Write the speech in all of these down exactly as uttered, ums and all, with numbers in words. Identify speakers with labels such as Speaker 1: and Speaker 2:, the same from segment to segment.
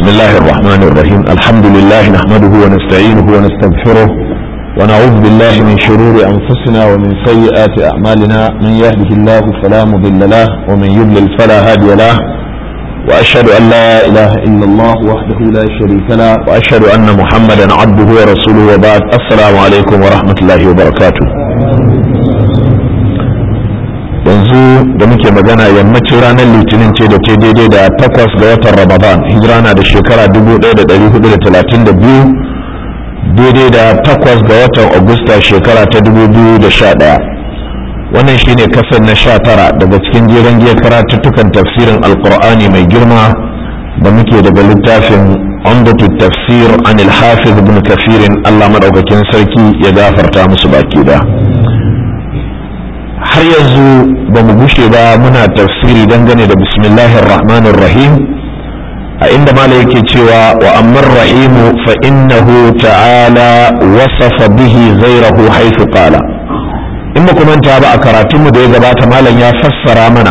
Speaker 1: بسم الله الرحمن الرحيم الحمد لله نحمده ونستعينه ونستغفره ونعوذ بالله من شرور أنفسنا ومن سيئات أعمالنا من يهده الله فلا مضل له ومن يضلل فلا هادي له وأشهد أن لا إله إلا الله وحده لا شريك له وأشهد أن محمدا عبده ورسوله وبعد السلام عليكم ورحمة الله وبركاته. yanzu da muke magana yammacin ranar litinin ce da ke daidai da takwas ga watan ramadan hijira na da shekara dubu ɗaya da ɗari hudu da talatin da biyu daidai da takwas ga watan agusta shekara ta dubu biyu da sha ɗaya. wannan shine kasar na sha tara daga cikin jeren giya karatuttukan tafsirin alkur'ani mai girma da muke daga littafin umdatu tafsir an al-hafiz ibn kafirin allah madaukakin sarki ya gafarta musu baki da. har yanzu ba mu gushe ba muna tafsiri dangane da bismillahir rahmanir rahim a inda mala yake cewa wa ammar rahimu fa innahu ta'ala wasafa bihi ghayrahu haythu qala. in ba kuma ta ba a karatun mu da ya gabata malam ya fassara mana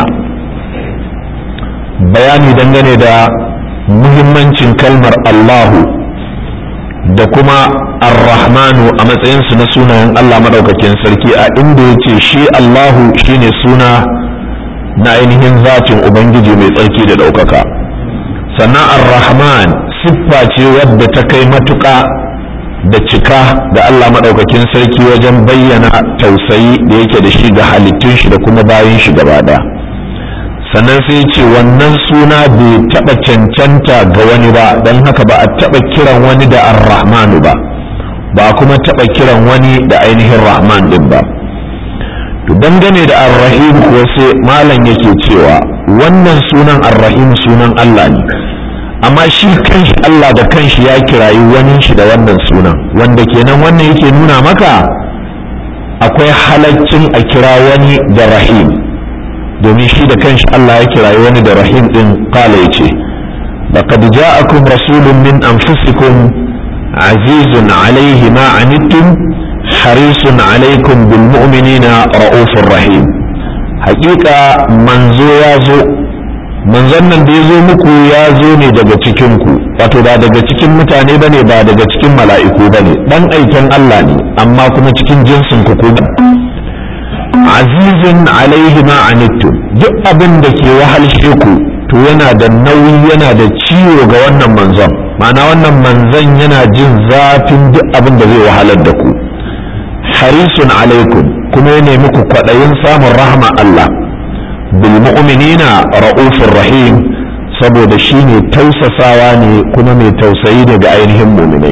Speaker 1: bayani dangane da muhimmancin kalmar Allahu da kuma ar-rahmanu a matsayinsu na sunayen Allah madaukakin sarki a inda ya ce shi Allahu shine suna na ainihin zatin Ubangiji mai tsarki da ɗaukaka, sannan ar-rahman siffa ce wadda ta kai matuƙa da cika da Allah madaukakin sarki wajen bayyana tausayi da yake da shi ga halittun shi da kuma bayin shi gaba ɗaya. sannan sai ce wannan suna bai taɓa cancanta ga wani ba, don haka ba a taɓa kiran wani da ar-rahmanu ba ba kuma taɓa kiran wani da ainihin rahman ɗin ba. to dangane da ar-rahim ko sai malam yake cewa wannan sunan ar-rahim sunan Allah ne, amma shi kanshi Allah da kanshi ya kirayi wani shi da wannan sunan, wanda kenan wannan yake nuna maka akwai halaccin a kira wani da rahim, domin shi da kanshi Allah ya kirayi wani da rahim din. kala yace laqad ja'akum rasulun min anfusikum azizun alayhi ma anittum harisun alaykum bil mu'minina ra'ufur rahim. haƙiƙa manzo ya zo, manzon nan da ya zo muku ya zo ne daga cikin ku, wato ba daga cikin mutane bane ba daga cikin mala'iku bane, dan aikin Allah ne amma kuma cikin jinsin ku ku azizun alaihi ma anittum, duk abin da ke wahalshe ku to yana da nauyi yana da ciwo ga wannan manzon, ma'ana wannan manzon yana jin zafin duk abin da zai wahalar da ku. harisun alaikum kuma ya nemi ku kwaɗayin samun rahma Allah. bil mu'minina ra'ufur rahim, saboda shi ne tausasawa ne kuma mai tausayi daga ainihin mu'minai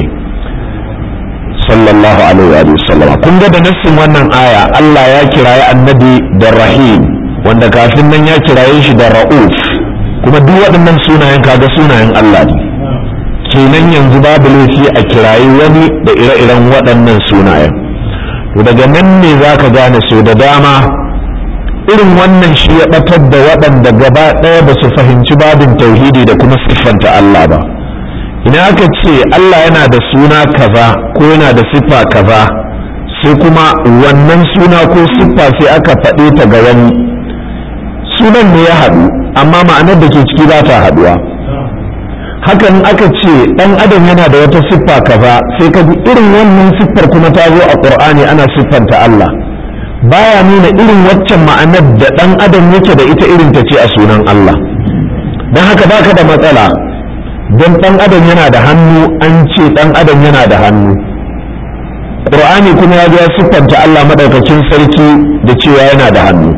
Speaker 1: sallallahu alaihi wa sallam. kun ga da nassin wannan aya Allah ya kiraye annabi da rahim, wanda kafin nan ya kiraye shi da ra'uf, kuma duk waɗannan sunayen kaga sunayen Allah ne, kenan yanzu babu laifi a kirayi wani da ire-iren waɗannan sunayen. to daga nan ne zaka gane so da dama irin wannan shi ya batar da waɗanda gaba ɗaya ba su fahimci babin tauhidi da kuma siffanta Allah ba. ina aka ce Allah yana da suna kaza ko yana da siffa kaza, sai kuma wannan suna ko siffa sai aka faɗe ta ga wani, sunan ne ya haɗu amma ma'anar da ke ciki ba ta haɗuwa. hakan aka ce ɗan adam yana da wata siffa kaza, sai ka ji irin wannan siffar kuma ta zo a ƙur'ani ana siffanta Allah, baya nuna irin waccan ma'anar da ɗan adam yake da ita irin ta ce a sunan Allah. don haka baka da matsala don ɗan adam yana da hannu, an ce ɗan adam yana da hannu, ƙur'ani kuma ya ya siffanta Allah maɗaukakin sarki da cewa yana da hannu.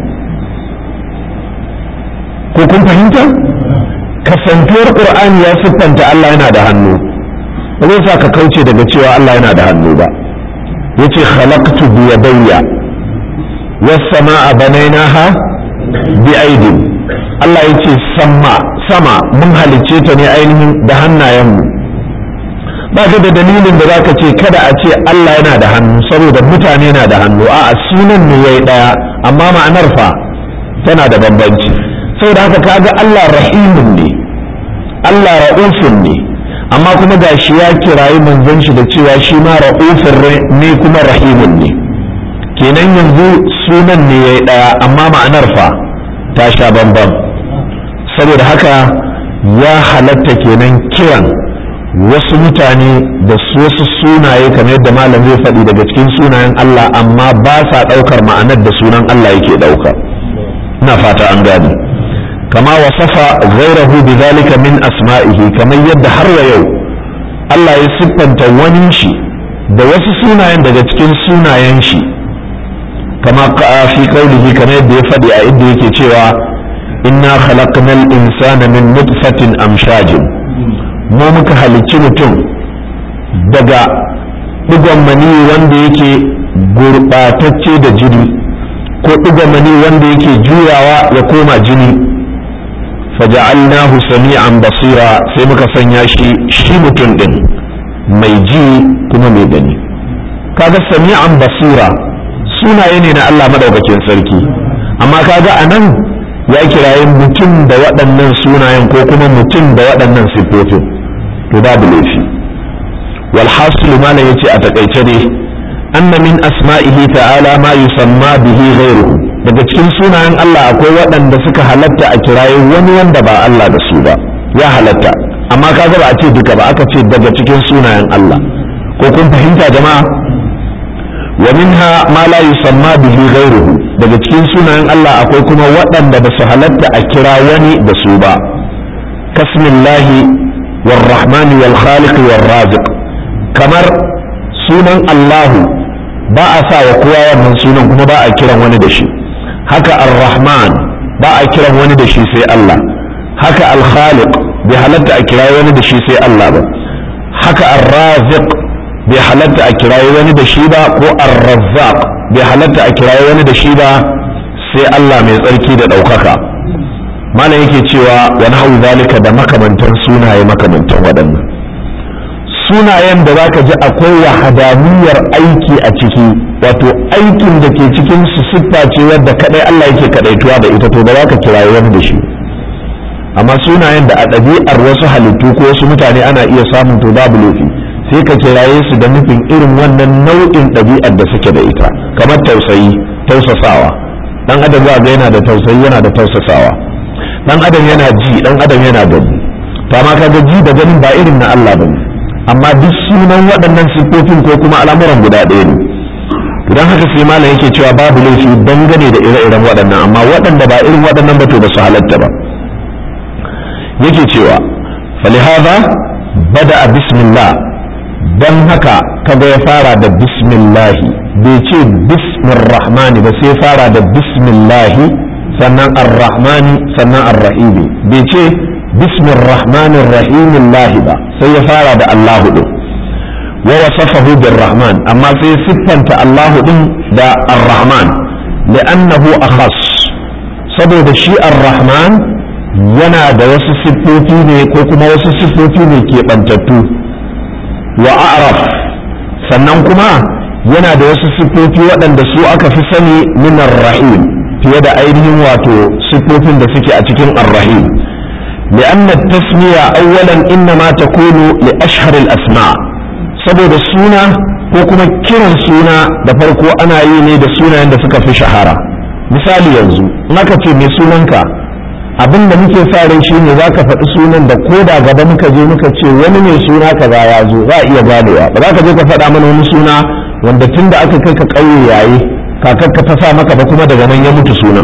Speaker 1: ko kun fahimta? kasantuwar ƙur'ani ya siffanta Allah yana da hannu ba zai sa ka kauce daga cewa Allah yana da hannu ba. yace khalaqtu bi yadayya was samaa banaynaha bi aidin, Allah yace sama sama mun halicce ta ne ainihin da hannayenmu. ba ka da dalilin da zaka ce kada a ce Allah yana da hannu saboda mutane na da hannu, a'a sunan ne yayi daya amma ma'anar fa tana da bambanci. saboda haka kaga Allah rahimun ne, Allah ra'ufun ne, amma kuma gashi ya kirayi manzon shi da cewa shi ma ra'ufun ne kuma rahimun ne. kenan yanzu sunan ne yayi daya amma ma'anar fa ta sha bambam. saboda haka ya halatta kenan kiran wasu mutane da wasu sunaye kamar yadda malam zai faɗi daga cikin sunayen Allah amma ba sa ɗaukar ma'anar da sunan Allah yake ɗauka. ina fata an gane kama wasafa ghairahu bidhalika min asma'ihi kamar yadda har wa yau Allah ya siffanta wani shi da wasu sunayen daga cikin sunayen shi kama fi qaulihi kamar yadda ya faɗi a inda yake cewa inna khalaqnal insana min nutfatin amshajin mu muka halicci mutum daga digon mani wanda yake gurɓatacce da jini ko digon mani wanda yake juyawa ya koma jini faja'alnahu sami'an basira sai muka sanya shi shi mutum din mai ji kuma mai gani. kaga sami'an basira sunaye ne na Allah madaukakin sarki amma kaga anan ya kiraye mutum da waɗannan sunayen ko kuma mutum da waɗannan siffofin to babu laifi. wal hasil malam yace a takaice ne anna min asma'ihi ta'ala ma yusamma bihi ghayruhu daga cikin sunayen Allah akwai waɗanda suka halatta a kiraye wani wanda ba Allah da su ba ya halatta amma kaga ba a ce duka ba aka ce daga cikin sunayen Allah ko kun fahimta jama'a. wa minha ma la yusamma bihi ghayruhu daga cikin sunayen Allah akwai kuma waɗanda ba su halatta a kira wani da su ba kasmillahi warrahmani wal khaliq war raziq kamar sunan Allahu ba a sa wa kowa wannan sunan kuma ba a kiran wani da shi haka ar-rahman ba a kiran wani da shi sai Allah haka al-khaliq bai halatta a kira wani da shi sai Allah ba haka ar-raziq bai halatta a kirayi wani da shi ba ko ar-razzaq bai halatta a kirayi wani da shi ba sai Allah mai tsarki da ɗaukaka. malam yake cewa wani hau zalika da makamantan sunaye makamantan waɗannan sunayen da zaka ji akwai wahadaniyar aiki a ciki wato aikin da ke cikin su siffa ce wadda kadai Allah yake kadaituwa da ita to ba za ka kirayi wani da shi amma sunayen da a ɗabi'ar wasu halittu ko wasu mutane ana iya samun to babu laifi sai ka kiraye su da nufin irin wannan nau'in ɗabi'ar da suke da ita kamar tausayi tausasawa dan adam za ga yana da tausayi yana da tausasawa dan adam yana ji dan adam yana gani to amma kaga ji da ganin ba irin na Allah bane amma duk sunan waɗannan siffofin ko kuma al'amuran guda ɗaya ne idan haka sai malam yake cewa babu laifi dangane da ire-iren waɗannan amma waɗanda ba irin waɗannan ba to ba su halatta ba yake cewa falihada bada bismillah dan haka kaga ya fara da bismillahi bai ce bismir rahmani ba sai fara da bismillahi sannan ar-rahmani sannan ar-rahimi bai ce bismir rahmanir rahimillahi ba sai ya fara da Allahu din wa wasafahu bir rahman amma sai siffanta Allahu din da ar-rahman li'annahu akhas saboda shi ar-rahman yana da wasu siffofi ne ko kuma wasu siffofi ne ke bantattu wa a'raf sannan kuma yana da wasu siffofi waɗanda su aka fi sani min ar-rahim fiye da ainihin wato siffofin da suke a cikin ar-rahim li'anna at-tasmiya awwalan innama takunu li ashhar al-asma' saboda suna ko kuma kiran suna da farko ana yi ne da sunayen da suka fi shahara misali yanzu in aka ce mai sunanka abin da muke sa rai shine za ka faɗi sunan da ko da gaba muka je muka ce wani mai suna kaza ya zo za a iya ganewa ba za ka je ka faɗa mana wani suna wanda tun da aka kai ka ƙauye yayi kakakka ta sa maka ba kuma daga nan ya mutu sunan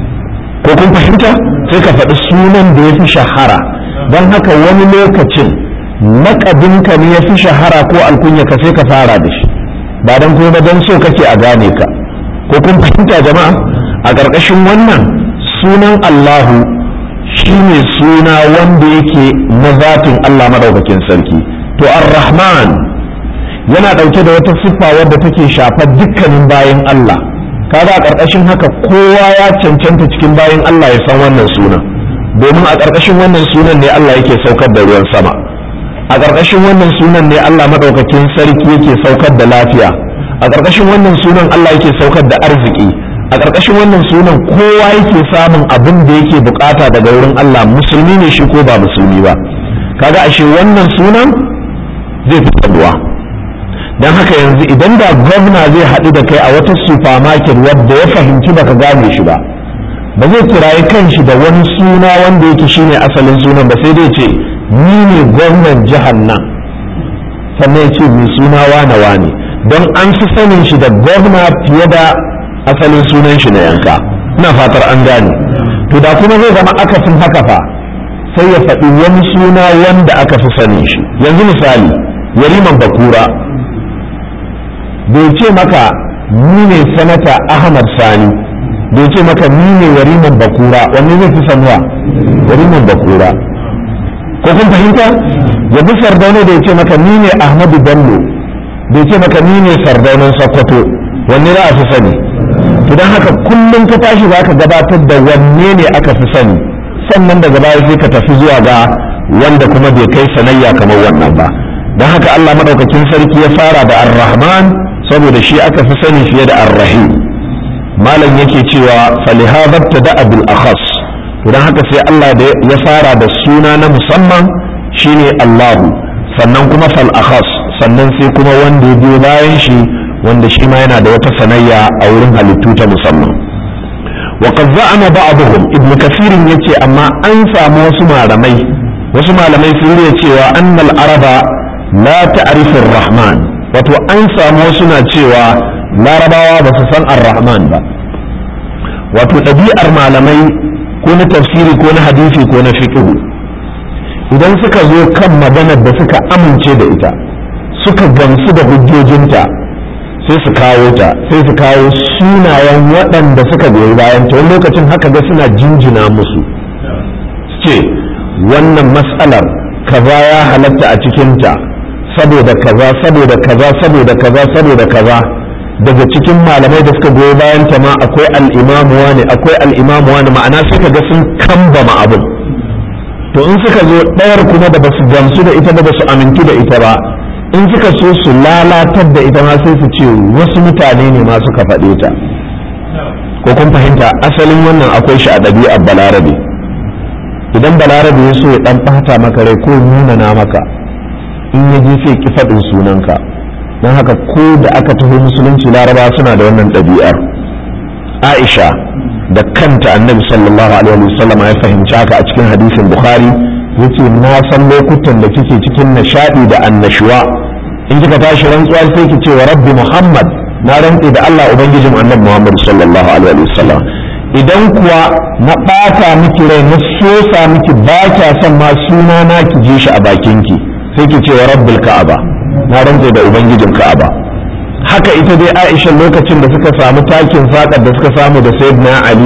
Speaker 1: ko kun fahimta sai ka faɗi sunan da ya fi shahara don haka wani lokacin laƙabinka ne ya fi shahara ko alkunya ka sai ka fara da shi ba don kuma don so kake a gane ka ko kun fahimta jama'a a ƙarƙashin wannan sunan Allahu shi ne suna wanda yake na zatin Allah madaukakin sarki to ar-rahman yana ɗauke da wata siffa wadda take shafar dukkanin bayan Allah kaga a ƙarƙashin haka kowa ya cancanta cikin bayan Allah ya san wannan suna domin a ƙarƙashin wannan sunan ne Allah yake saukar da ruwan sama a ƙarƙashin wannan sunan ne Allah madaukakin sarki yake saukar da lafiya a ƙarƙashin wannan sunan Allah yake saukar da arziki a ƙarƙashin wannan sunan kowa yake samun abin da yake bukata daga wurin Allah musulmi ne shi ko ba musulmi ba kaga ashe wannan sunan zai fi sabuwa don haka yanzu idan da gwamna zai haɗu da kai a wata supermarket wadda ya fahimci baka gane shi ba ba zai kirayi kanshi da wani suna wanda yake shine asalin sunan ba, sai dai ce ni ne gwamnan jihar nan, sannan ya ce mai suna wane wane, don an fi sanin shi da gwamna fiye da asalin sunan shi na yanka. ina fatar an gane. to da kuma zai zama akasin haka fa, sai ya faɗi wani suna wanda aka fi sanin shi. yanzu misali yariman bakura bai ce maka ni ne sanata Ahmad Sani, bai ce maka ni ne yariman bakura, wanne zai fi sanuwa? yariman bakura. ko kun fahimta? ya bi sardauna da ya ce maka ni ne Ahmadu Bello, bai ce maka ni ne sardaunan Sokoto, wanne za a fi sani? to don haka kullum ka tashi za ka gabatar da wanne ne aka fi sani, sannan daga baya sai ka tafi zuwa ga wanda kuma bai kai sanayya kamar wannan ba. don haka Allah madaukakin sarki ya fara da ar-Rahman saboda shi aka fi sani fiye da ar-Rahim. malam yake cewa falihadha tabta'a bil akhas, to don haka sai Allah da ya fara da suna na musamman shine Allahu, sannan kuma fal akhas, sannan sai kuma wanda ya biyo bayan shi wanda shi ma yana da wata sanayya a wurin halittu ta musamman. وقد زعم بعضهم ابن كثير yace amma an samu wasu malamai wasu malamai sun yi cewa annal araba la ta'rifu ar-rahman, wato an samu wasu na cewa larabawa ba su san ar-rahman ba. wato ɗabi'ar malamai ko na tafsiri ko na hadisi ko na fiqh, idan suka zo kan maganar da suka amince da ita suka gamsu da hujjojinta sai su kawo ta, sai su kawo sunayen waɗanda suka goyi bayan ta. wani lokacin haka ga suna jinjina musu, ce wannan mas'alar kaza ya halatta a cikinta saboda kaza saboda kaza saboda kaza saboda kaza. daga cikin malamai da suka goyi bayan ta ma akwai al'imamu wani akwai al'imamu wani, ma'ana sai ka ga sun kambama abin. to in suka zo ɗayar kuma da basu gamsu da ita ba basu amintu da ita ba, in suka so su lalatar da ita ma sai su ce wasu mutane ne ma suka faɗe ta. ko kun fahimta? asalin wannan akwai shi a ɗabi'ar balarabe. idan balarabe ya so ya ɗan ɓata maka rai ko nuna na maka, in ya ji sai ki faɗin sunanka. don haka ko da aka taho musulunci laraba suna da wannan ɗabi'ar. aisha da kanta annabi sallallahu alaihi wasallam ya fahimci haka a cikin hadisin bukhari, yace na san lokutan da kike cikin nishadi da annashuwa, in kika tashi rantsuwa sai ki ce wa rabbi muhammad, na rantse da Allah ubangijin annabi muhammad sallallahu alaihi wasallam. idan kuwa na bata miki rai na sosa miki ba kya son ma suna na ki je shi a bakin ki, sai ki ce wa rabbil ka'aba, na rantse da ubangijin ka'aba. haka ita dai aisha lokacin da suka samu takin sakar da suka samu da sayyidina ali,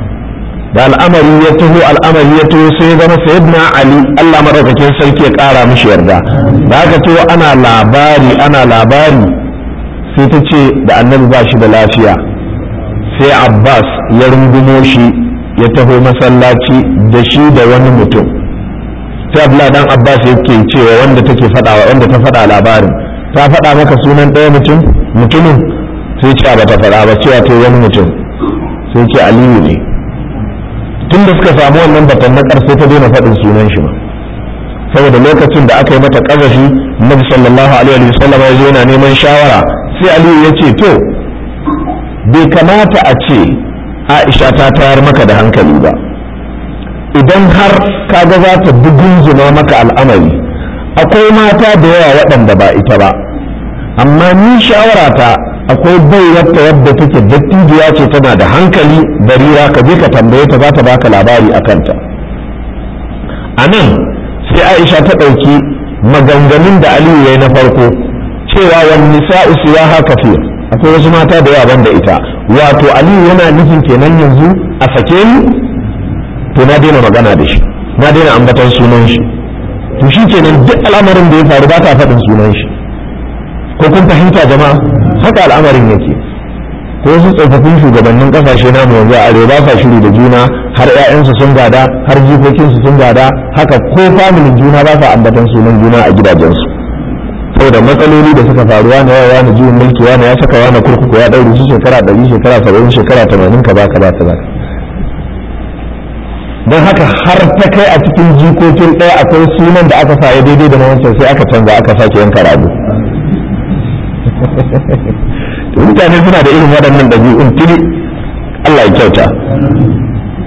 Speaker 1: da al'amari ya taho al'amari ya taho sai ya zama sayyidina ali Allah madaukakin sarki ya kara mishi yarda, da aka ce ana labari ana labari sai ta ce da annabi ba shi da lafiya, sai abbas ya rungumo shi ya taho masallaci da shi da wani mutum. sai abdullah dan abbas yake cewa wanda take fada wanda ta fada labarin, ta fada maka sunan ɗaya mutum mutumin? sai ce ba ta fada ba, cewa to wani mutum. sai ce aliyu ne. tun da suka samu wannan batan na ƙarshe ta daina faɗin sunan shi ba, saboda lokacin da aka yi mata ƙazafi nabi sallallahu alaihi wa sallam ya zo yana neman shawara, sai aliyu ya ce to bai kamata a ce aisha ta tayar maka da hankali ba, idan har kaga za ta dugunzuma maka al'amari, akwai mata da yawa waɗanda ba ita ba, amma ni shawarata akwai baiwarta wadda take dattijuwa ce tana da hankali barira, ka je ka tambaye ta za ta baka labari a kanta. a nan sai aisha ta ɗauki maganganun da aliyu ya yi na farko cewa wani nisa'u siyaha kafir, akwai wasu mata da yawa banda ita, wato aliyu yana nufin kenan yanzu a sake ni, to na daina magana da shi, na daina ambatan sunan shi. to shi kenan duk al'amarin da ya faru ba ta faɗin sunan shi. ko kun fahimta jama'a? haka al'amarin yake. ko wasu tsofaffin shugabannin kasashe namu yanzu a arewa ba sa shiri da juna, har 'ya'yansu sun gada, har jikokinsu sun gada, haka ko familin juna ba sa ambatan sunan juna a gidajensu, saboda matsaloli da suka faruwa na yawa na juyin mulki, wani ya saka wani kurkuku ya ɗaure su shekara ɗari shekara saba'in shekara tamanin kaza kaza kaza. don haka har ta kai a cikin jikokin ɗaya akwai sunan da aka sa ya daidai da na wancan, sai aka canza aka sake yanka rago. mutane suna da irin waɗannan ɗabi'un tuni, Allah ya kyauta.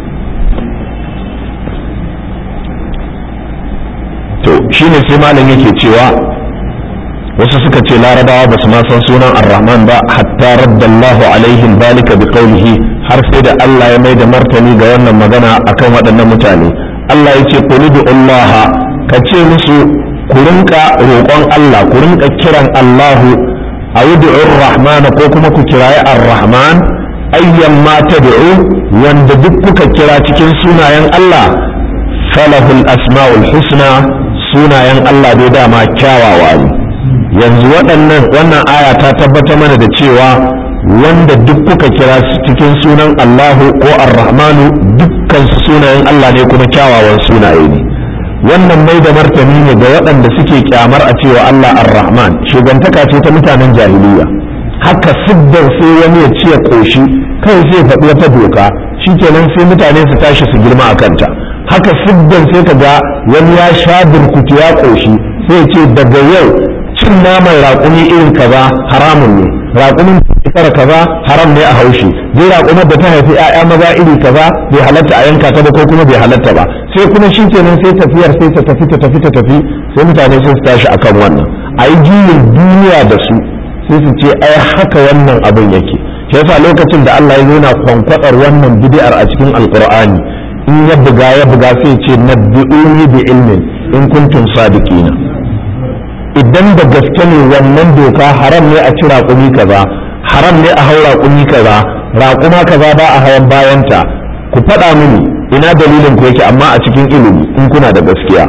Speaker 1: shine sai malam yake cewa wasu suka ce larabawa ba su ma san sunan ar-rahman ba hatta raddallahu alaihim zalika bi qawlihi har sai da Allah ya mai da martani ga wannan magana akan waɗannan mutane Allah ya ce qul Allah ka ce musu ku rinka roƙon Allah ku rinka kiran Allahu awdu'ur rahman ko kuma ku kirayi ar-rahman ayyan ma tad'u wanda duk kuka kira cikin sunayen Allah falahul asma'ul husna sunayen Allah dai dama kyawawa ne yanzu waɗannan wannan aya ta tabbatar mana da cewa wanda duk kuka kira cikin sunan Allahu ko ar-rahmanu dukkan sunayen Allah ne kuma kyawawan sunaye ne wannan mai da martani ne ga waɗanda suke kyamar a cewa Allah ar-rahman shugantaka ce ta mutanen jahiliya haka siddar sai wani ya ce koshi kai sai faɗi wata doka shikenan sai mutane su tashi su girma a kanta haka siddar sai ka ga wani ya sha burkutu ya koshi sai ya ce daga yau cin naman raƙumi irin kaza haramun ne raƙumin shekara kaza haram ne a haushi zai raƙumar da ta haifi 'ya'ya maza iri kaza bai halatta a yanka ta ba ko kuma bai halatta ba sai kuma shi kenan sai tafiyar sai ta tafi ta tafi ta tafi sai mutane sai su tashi akan wannan a yi juyin duniya da su sai su ce ai haka wannan abin yake shi yasa lokacin da Allah ya yana kwankwadar wannan bid'ar a cikin alqur'ani in ya buga ya buga sai ce nabbi'uni bi ilmin in kuntum sadiqina idan da gaske ne wannan doka haram ne a ci raƙumi kaza haram ne a hau raƙumi kaza raƙuma kaza ba a hawan bayanta ku faɗa mini ina dalilin ku yake amma a cikin ilimi in kuna da gaskiya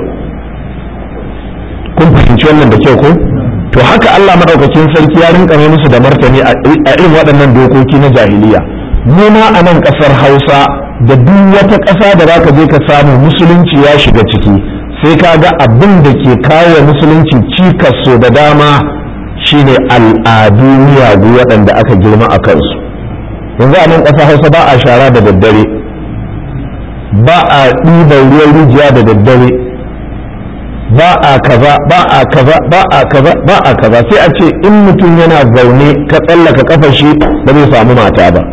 Speaker 1: kun fahimci wannan da kyau ko to haka Allah madaukakin sarki ya rinka mai musu da martani a irin waɗannan dokoki na jahiliya mu ma a nan ƙasar Hausa da duk wata ƙasa da zaka je ka samu musulunci ya shiga ciki sai ka ga abin da ke kawo musulunci cikas so da dama shine al'adu miyagu waɗanda aka girma a kansu yanzu a nan ƙasa Hausa ba a shara da daddare ba a ɗiban ruwan rijiya da daddare ba a kaza ba a kaza ba a kaza ba a kaza sai a ce in mutum yana zaune ka tsallaka kafa shi ba zai samu mata ba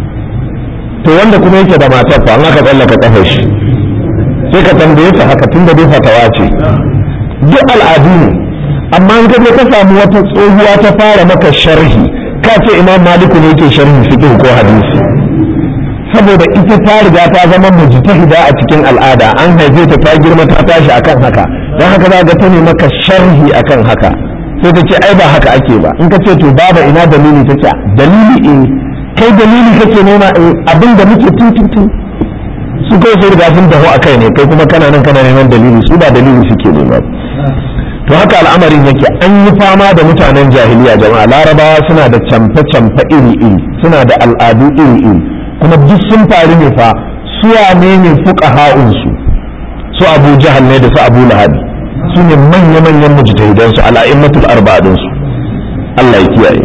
Speaker 1: to wanda kuma yake da matar fa an ka tsallaka kafa shi sai ka tambaye ta haka tunda dai fatawa ce duk al'adu ne amma in ka je ka samu wata tsohuwa ta fara maka sharhi ka ce imam maliku ne yake sharhi fiqh ko hadisi saboda ita ta riga ta zama mujtahida a cikin al'ada an haife ta ta girma ta tashi akan haka dan haka za ga ta ne maka sharhi akan haka sai ta ce ai ba haka ake ba in ka ce to baba ina dalili ta ce dalili eh kai dalili kake nema abin da muke tuntuntun su kai sai riga sun dawo akai ne kai kuma kana nan kana neman dalili su ba dalili suke nema to haka al'amarin yake an yi fama da mutanen jahiliya jama'a larabawa suna da camfe-camfe iri-iri suna da al'adu iri-iri kuma duk sun faru ne fa su wane ne fuqaha'un su su Abu Jahal ne da su Abu Lahab su ne manya-manyan mujtahidan su al'a'immatul arba'in su Allah ya kiyaye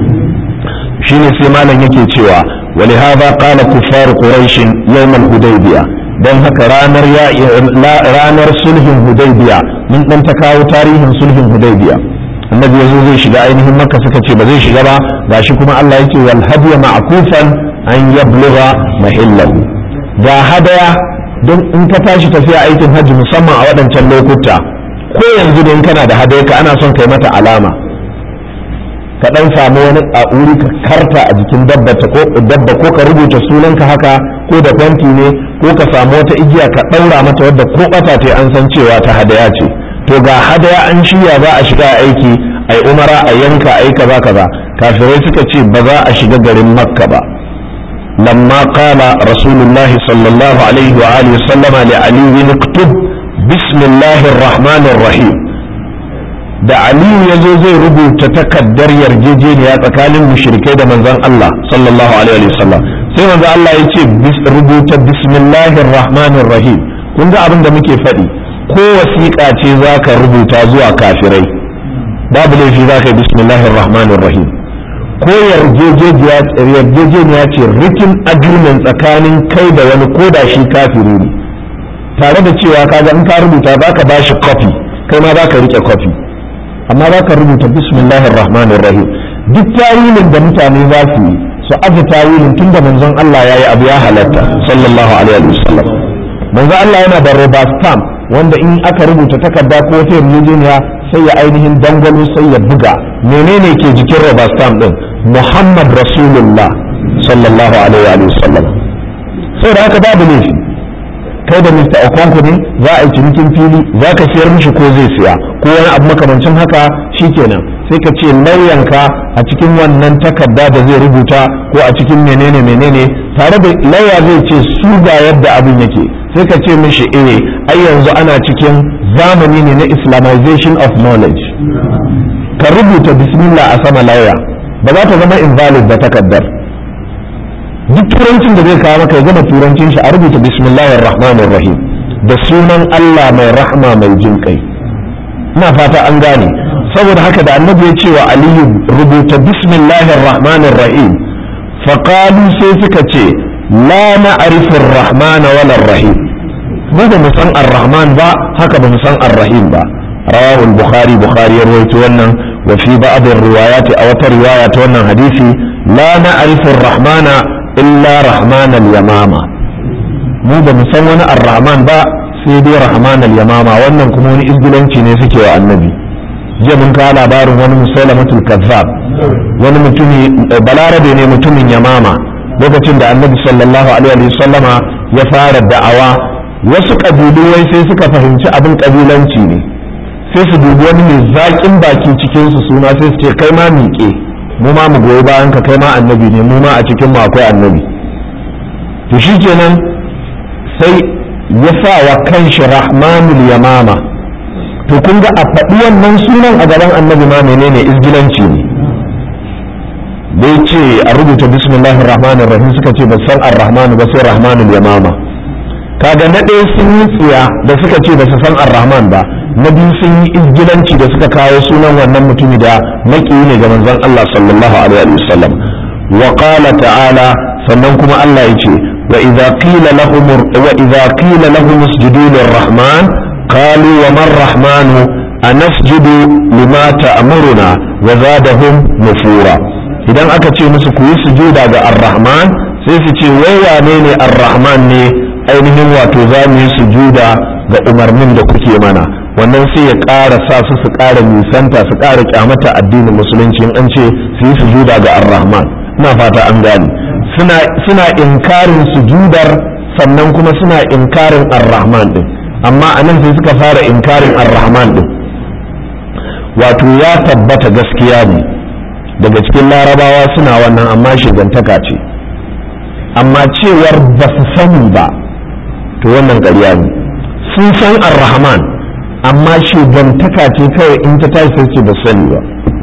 Speaker 1: shine sai malam yake cewa wali hadha qala kuffar quraish yawm al-hudaybiyah dan haka ranar ya ranar sulhin hudaybiya mun dan ta kawo tarihin sulhin hudaybiya annabi yazo zai shiga ainihin makka suka ce ba zai shiga ba gashi kuma Allah yake wal hadiya ma'kufan an yablugha mahillahu ga hadaya don in ka tashi tafiya aikin hajji musamman a waɗancan lokuta ko yanzu da in kana da hadaya ka ana son kai mata alama ka dan samu wani a wuri ka karta a jikin dabba ko dabba ko ka rubuta sunanka haka ko da fanti ne ko ka samu wata igiya ka daura mata wadda ko bata ta an san cewa ta hadaya ce to ga hadaya an shirya za a shiga aiki ai umara a yanka ai kaza kaza kafirai suka ce ba za a shiga garin makka ba lamma qala rasulullahi sallallahu alaihi wa alihi wasallama li ali uktub bismillahir rahmanir rahim da aliyu ya zo zai rubuta takaddar yarjejeniya tsakanin mushrikai da manzon Allah sallallahu alaihi wasallam sai manzon Allah ya ce rubuta bismillahir rahmanir rahim kun ga abin da muke faɗi ko wasiƙa ce zaka rubuta zuwa kafirai babu laifi zaka yi bismillahir rahmanir rahim ko yarjejeniya ce written agreement tsakanin kai da wani ko da shi kafiri ne tare da cewa kaga in ka rubuta zaka bashi copy kai ma zaka rike copy amma za ka rubuta bismillahir rahmanir rahim duk tawilin da mutane za su yi su aje tawilin tun da manzon Allah ya yi abu ya halatta sallallahu alaihi wasallam manzon Allah yana da rubber stamp wanda in aka rubuta takarda ko wata yarjejeniya sai ya ainihin dangalo sai ya buga menene ke jikin rubber stamp din Muhammad Rasulullah sallallahu alaihi wa sallam. Sai da haka babu laifi kai da Mister Okonko ne za a yi cinikin fili za ka siyar mishi ko zai siya ko wani abu makamancin haka shikenan sai ka ce lauyanka a cikin wannan takarda da zai rubuta ko a cikin menene menene tare da lauya zai ce su ga yadda abin yake sai ka ce mishi eh ai yanzu ana cikin zamani ne na Islamization of knowledge ka rubuta bismillah a sama lauya ba za ta zama invalid da takardar. Duk turancin da zai kawo maka ya gama turancin shi a rubuta bismillahir rahmanir rahim da sunan Allah mai rahma mai jin kai. Ina fata an gane saboda haka da annabi ya ce wa aliyu rubuta bismillahir rahmanir rahim faqalu sai suka ce la na'rifu ar-rahman wala ar-rahim mu ba mu san ar-rahman ba haka ba mu san ar-rahim ba. rawahu al-bukhari bukhari ya rawaito wannan wa fi ba'd ar-riwayat aw ta riwaya ta wannan hadisi la na'rifu ar-rahmana illa rahman al-yamama mu ba mu san wani ar-rahman ba sai dai rahman al-yamama wannan kuma wani izgilanci ne suke wa annabi. jiya mun kawo labarin wani musailamatul kazzab wani mutumi balarabe ne mutumin yamama lokacin da annabi sallallahu alaihi wa sallama ya fara da'awa wasu kabilu wai sai suka fahimci abin kabilanci ne sai su dubi wani mai zaƙin baki cikin su suna sai su ce kai ma miƙe mu ma mu goyi bayan ka kai ma annabi ne mu ma a cikin mu akwai annabi. to shikenan sai ya sa wa kanshi rahmanul yamama. to kun ga a faɗi wannan sunan a gaban annabi ma menene izgilanci ne. bai ce a rubuta bismillahir rahmanir rahim suka ce ba san ar-rahmanu ba sai rahmanul yamama. kaga na ɗaya sun yi tsiya da suka ce ba su san ar-rahman ba, na biyu sun yi izgilanci da suka kawo sunan wannan mutumi da maƙiyi ne ga manzon Allah sallallahu alaihi wa sallam. wa qala ta'ala sannan kuma Allah ya ce wa idza qila lahum wa idza qila lahum isjudu lir-rahman qalu wa man rahmanu anasjudu lima ta'muruna wa zadahum nufura. idan aka ce musu ku yi sujuda ga ar-rahman sai su ce wai wane ne ar-rahman ne ainihin wato za mu yi sujuda ga umarnin da kuke mana. wannan sai ya ƙara sa su su ƙara nisanta su ƙara kyamata addinin musulunci in an ce su yi sujuda ga ar-rahman. ina fata an gane suna suna inkarin sujudar sannan kuma suna inkarin ar-rahman din, amma anan sai suka fara inkarin ar-rahman din. wato ya tabbata gaskiya ne daga cikin larabawa suna wannan amma shigantaka ce, amma cewar ba su sani ba to wannan ƙarya ne. sun san ar-rahman amma shigantaka ce kawai in ta tashi sai ce ba sani ba.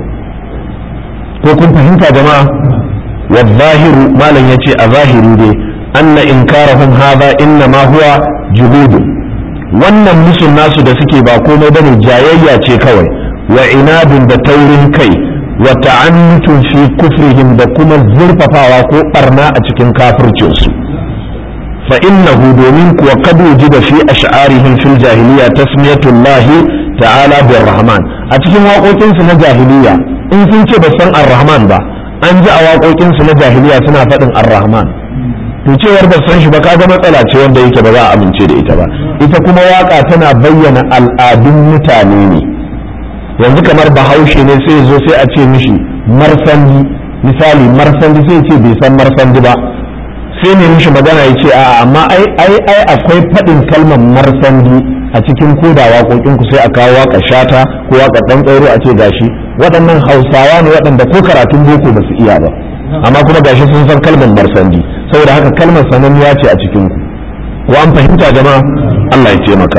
Speaker 1: ko kun fahimta jama'a? wa zahiru malam yace a zahiru dai anna inkarahum hadha inna ma huwa juhudu. wannan musun nasu da suke ba komai bane jayayya ce kawai wa inadun da taurin kai wa ta'annutun fi kufrihim da kuma zurfafawa ko barna a cikin kafircinsu. fa innahu domin kuwa qad wujida fi ash'arihim fil jahiliya tasmiyatullahi ta'ala bir rahman. a cikin waƙoƙinsu na jahiliya in sun ce ba san ar-rahman ba an ji a waƙoƙinsu na jahiliya suna faɗin ar-rahman. to cewar ba san shi ba kaga matsala ce wanda yake ba za a amince da ita ba. ita kuma waƙa tana bayyana al'adun mutane ne. yanzu kamar bahaushe ne sai zo sai a ce mishi marsandi, misali marsandi sai ce bai san marsandi ba, sai ne mishi magana ya ce a'a amma ai ai ai akwai faɗin kalmar marsandi a cikin koda waƙoƙin ku sai a kawo waƙa shata ko waƙa ɗan tsairo a ce gashi waɗannan hausawa ne waɗanda ko karatun boko ba su iya ba amma kuma gashi sun san kalmar marsandi saboda haka kalmar sananniya ce a cikin ku. ko an fahimta jama'a? Allah ya taimaka.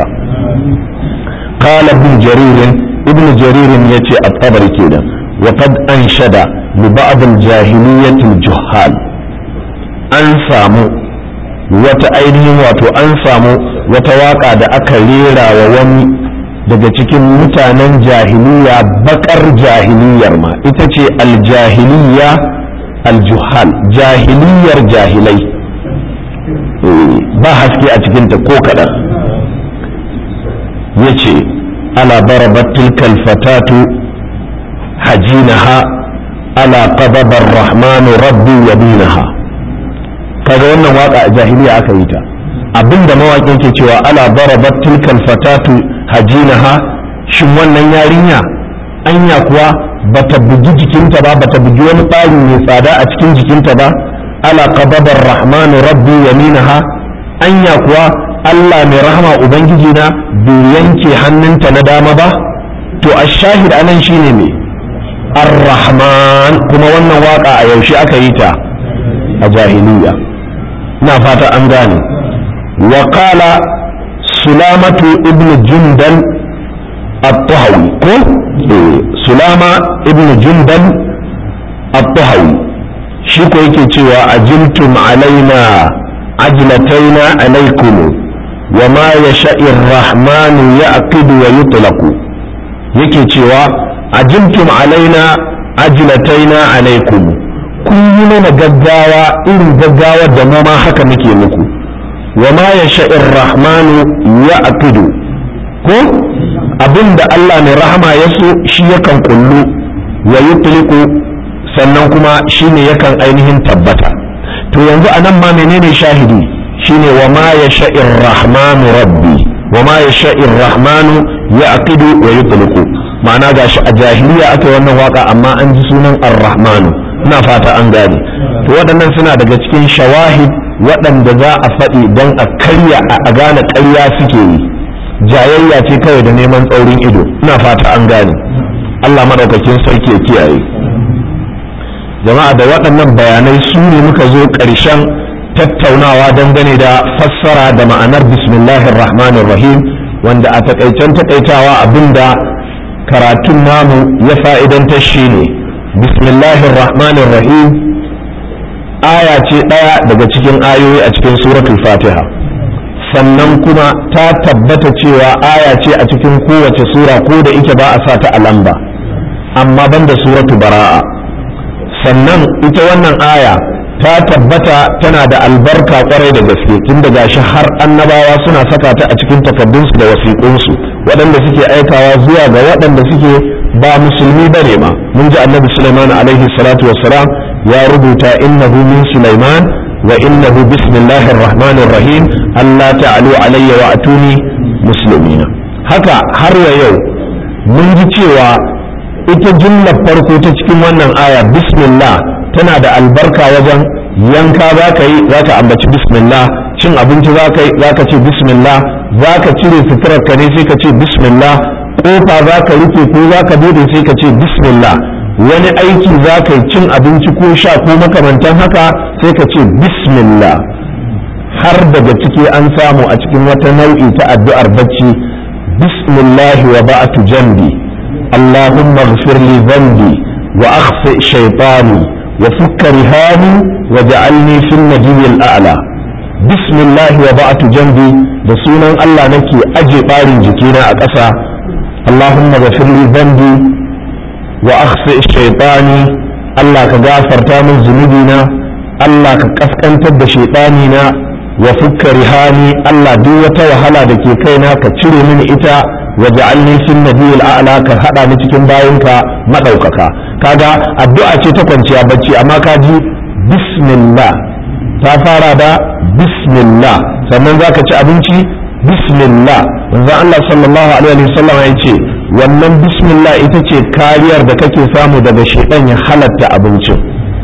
Speaker 1: qala ibn jarir ibn jarir yace at-tabari kenan wa qad anshada li ba'd al-jahiliyyah al-juhal. an samu wata ainihin wato an samu wata waka da aka rera wa wani daga cikin mutanen jahiliya bakar jahiliyar ma ita ce al-jahiliya al-juhal, jahiliyar jahilai ba haske a cikinta ko kaɗan. ya ce ala barabat tilkal fatatu hajinaha ala qadabar rahmanu rabbi yabinaha. kaga wannan waka a jahiliya aka yi ta abinda mawaƙin ke cewa ala darabat tilkal fatatu hajinaha, shin wannan yarinya anya kuwa bata bugi jikinta ba, bata bugi wani ɓari mai tsada a cikin jikinta ba. ala qababar rahmanu rabbi yaminaha, anya kuwa Allah mai rahama ubangiji na bai yanke hannunta na dama ba. to ashahid anan shine me ar-rahman, kuma wannan waka a yaushe aka yi ta? a jahiliya. ina fata an gane. wa qala sulamatu ibn jundal at-tahawi, ko sulama ibn jundal at-tahawi shi ko yake cewa ajiltum alaina ajlataina alaikum wa ma yasha'ir rahmanu ya'qidu wa yutlaqu, yake cewa ajiltum alaina ajlataina alaikum, kun yi mana gaggawa irin gaggawar da mu ma haka muke muku. wa ma yasha'ir rahmanu ya'qidu, ko abinda Allah mai rahama ya so shi yakan kullu, wa yutliqu, sannan kuma shine yakan ainihin tabbata. to yanzu anan ma menene shahidi shine wa ma yasha'ir rahmanu rabbi, wa ma yasha'ir rahmanu ya'qidu wa yutliqu. ma'ana gashi a jahiliya aka yi wannan waka amma an ji sunan ar-rahmanu. ina fata an gane. to waɗannan suna daga cikin shawahid waɗanda za a faɗi don a karya a gane ƙarya suke yi, jayayya ce kawai da neman tsaurin ido. ina fata an gane. Allah madaukakin sarki ya kiyaye. jama'a da waɗannan bayanai su ne muka zo ƙarshen tattaunawa dangane da fassara da ma'anar bismillahir rahmanir rahim, wanda a takaicen takaitawa abinda karatun namu ya fa'idantar shi ne bismillahir rahmanir rahim aya ce ɗaya daga cikin ayoyi a cikin suratul fatiha, sannan kuma ta tabbata cewa aya ce a cikin kowace sura ko da ike ba a sa ta a lamba, amma banda suratu bara'a. sannan ita wannan aya ta tabbata tana da albarka kwarai da gaske, tun da gashi har annabawa suna saka ta a cikin takaddunsu da wasiƙunsu waɗanda suke aikawa zuwa ga waɗanda suke ba musulmi bane ma. mun ji annabi Sulaiman alaihi salatu wassalam ya rubuta innahu min Sulaiman wa innahu bismillahir rahmanir rahim Allah ta'alu alayya wa atuni muslimina. haka har wa yau mun ji cewa ita jumlar farko ta cikin wannan aya bismillah tana da albarka wajen yanka za ka yi za ka ambaci bismillah, cin abinci za ka yi za ka ce bismillah, za ka cire suturar ka ne sai ka ce bismillah, kofa za ka rufe ko za ka bude sai ka ce bismillah, wani aiki za ka yi cin abinci ko sha ko makamantan haka sai ka ce bismillah. har daga ciki an samu a cikin wata nau'i ta addu'ar bacci bismillah wa ba'atu jambi اللهم اغفر لي ذنبي واخفئ شيطاني وفك رهاني واجعلني في النجي الاعلى. بسم الله وضعت جنبي da sunan Allah nake aje barin jikina a ƙasa. Allahumma ghafir li dhanbi wa akhfi shaytani, Allah ka gafarta min zunubina, Allah ka kaskantar da shaytani na, wa fukka rihani, Allah duk wata wahala da ke kaina ka cire mini ita, waj'alni fil nabiyil a'la, ka hada ni cikin bayinka madaukaka. kaga addu'a ce ta kwanciya bacci amma ka ji bismillah ta fara da bismillah, sannan zaka ci abinci bismillah. manzo Allah sallallahu alaihi wasallam ya ce wannan bismillah ita ce kariyar da kake samu daga shedan ya halatta abincin.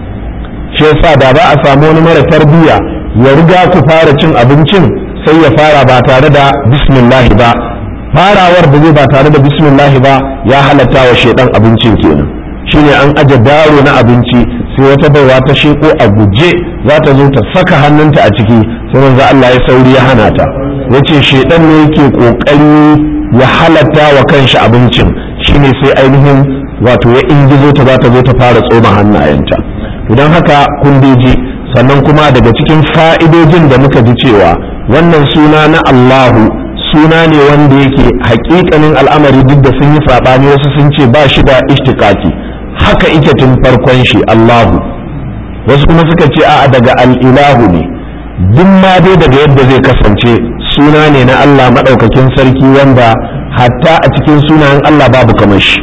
Speaker 1: shi yasa da ba a samu wani mara tarbiya ya riga ku fara cin abincin sai ya fara ba tare da bismillah ba, farawar da zai ba tare da bismillah ba ya halatta wa shedan abincin kenan. shine an aje daro na abinci sai wata baiwa ta sheko a guje za ta zo ta saka hannunta a ciki, sai manzo Allah ya sauri ya hana ta, yace shedan ne yake kokari ya halatta wa kanshi abincin, shine sai ainihin wato ya ingizo ta za ta zo ta fara tsoma hannayenta. don haka kun ji. sannan kuma daga cikin fa'idojin da muka ji cewa wannan suna na Allahu suna ne wanda yake haƙiƙanin al'amari duk da sun yi saɓani, wasu sun ce ba shi da ishtiqaqi, haka ike tun farkon shi Allahu, wasu kuma suka ce a'a daga al'ilahu ne. duk ma dai daga yadda zai kasance suna ne na Allah maɗaukakin sarki wanda hatta a cikin sunayen Allah babu kamar shi,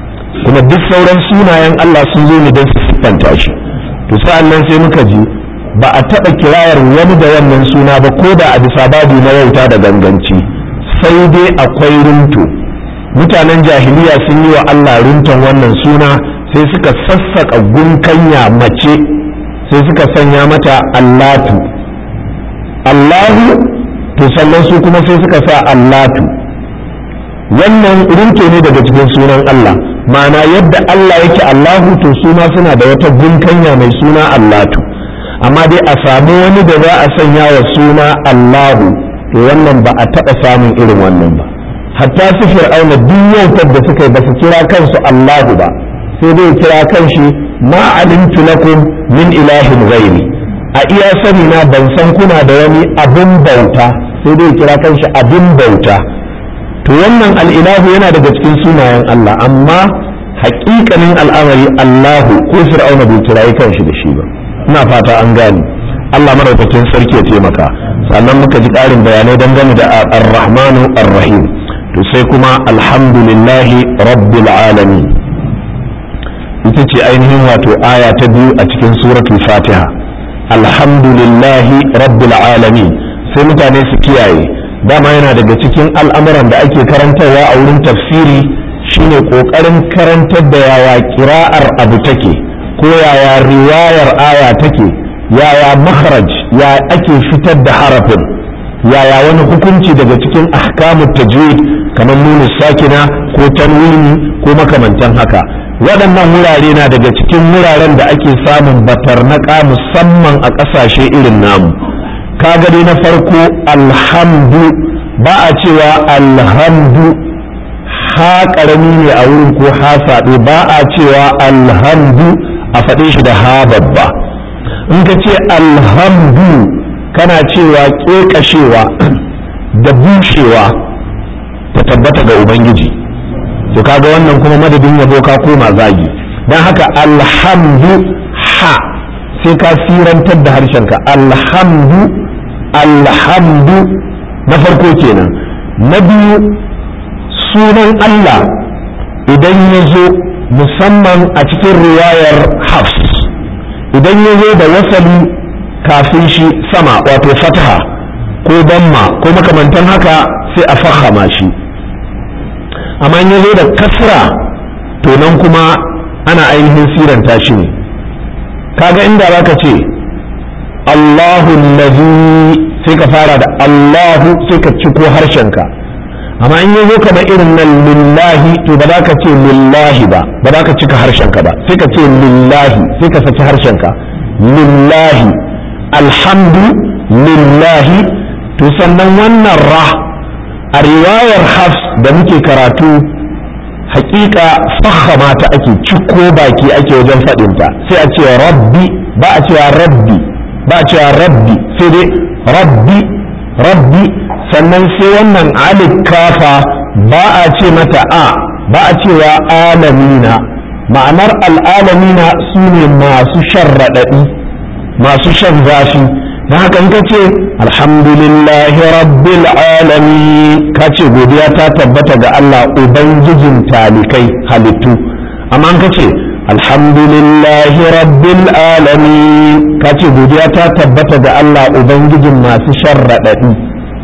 Speaker 1: kuma duk sauran sunayen Allah sun zo ne don su siffanta shi. to sa'an nan sai muka ji ba a taɓa kirayar wani da wannan suna ba ko da a bisa babu na wauta da ganganci, sai dai akwai runto. Mutanen jahiliya sun yi wa Allah runton wannan suna, sai suka sassaka gunkanya mace sai suka sanya mata Allatu. Allahu to sannan su kuma sai suka sa Allatu. Wannan runto ne daga cikin sunan Allah, ma'ana yadda Allah yake Allahu to su ma suna da wata gunkanya mai suna Allatu. Amma dai a samu wani da za a sanya wa suna Allahu, to wannan ba a taɓa samun irin wannan ba. Hatta su fir'auna duk yautar da suka yi ba su kira kansu Allahu ba, sai dai kira kanshi ma alimtu lakum min ilahin ghairi. A iya sani na ban san kuna da wani abin bauta, sai dai kira kanshi abin bauta. To wannan al'ilahu yana daga cikin sunayen Allah, amma haƙiƙanin al'amari Allahu ko fir'auna bai kirayi kanshi da shi ba. Ina fata an gane. Allah madaukakin sarki ya taimaka. Sannan muka ji ƙarin bayanai dangane da ar-rahmanu ar-rahim. To sai kuma alhamdulillahi rabbil alamin, ita ce ainihin wato aya ta biyu a cikin suratul fatiha. Alhamdulillahi rabbil alamin, sai mutane su kiyaye, dama yana daga cikin al'amuran da ake karantarwa a wurin tafsiri shine kokarin karantar da yaya kira'ar abu take, ko yaya riwayar aya take, yaya makharaj ya ake fitar da harafin, yaya wani hukunci daga cikin ahkamut tajwid kamar nunu sakina ko tanwini ko makamantan haka. Waɗannan wurare na daga cikin wuraren da ake samun batarnaka musamman a ƙasashe irin namu. Kaga dai na farko alhamdu ba a cewa alhamdu, ha ƙarami ne a wurin ko ha saɗe, ba a cewa alhamdu a faɗe shi da ha babba. In ka ce alhamdu kana cewa ƙeƙashewa da bushewa ta tabbata ga Ubangiji, to kaga wannan kuma madadin yabo ka koma zagi. Dan haka alhamdu ha sai ka sirantar da harshenka. Alhamdu alhamdu na farko kenan. Na biyu, sunan Allah idan ya zo musamman a cikin riwayar Hafs, idan ya zo da wasali kafin shi sama wato fataha ko damma ko makamantan haka sai a fahama shi, amma in ya zo da kasra to nan kuma ana ainihin siranta shi ne. kaga inda zaka ce Allahu allazi sai ka fara da Allahu sai ka ciko harshenka, amma in ya zo kamar irin nan lillahi to ba za ka ce lillahi ba, ba za ka cika harshenka ba, sai ka ce lillahi sai ka saki harshenka. Lillahi alhamdu lillahi. To sannan wannan ra a riwayar Hafs da muke karatu hakika fahama ta ake, ciko baki ake wajen faɗinta, sai a ce rabbi, ba a cewa rabbi, ba a cewa rabbi, sai dai rabbi rabbi. Sannan sai wannan alif kafa ba a ce mata a, ba a cewa alamina. Ma'anar al'alamina su ne masu shan raɗaɗi, masu shan zafi. na haka in ka ce alhamdulillahi rabbil alamin, ka ce godiya ta tabbata ga Allah ubangijin talikai halittu. amma in ka ce alhamdulillahi rabbil alamin, ka ce godiya ta tabbata ga Allah ubangijin masu shan raɗaɗi.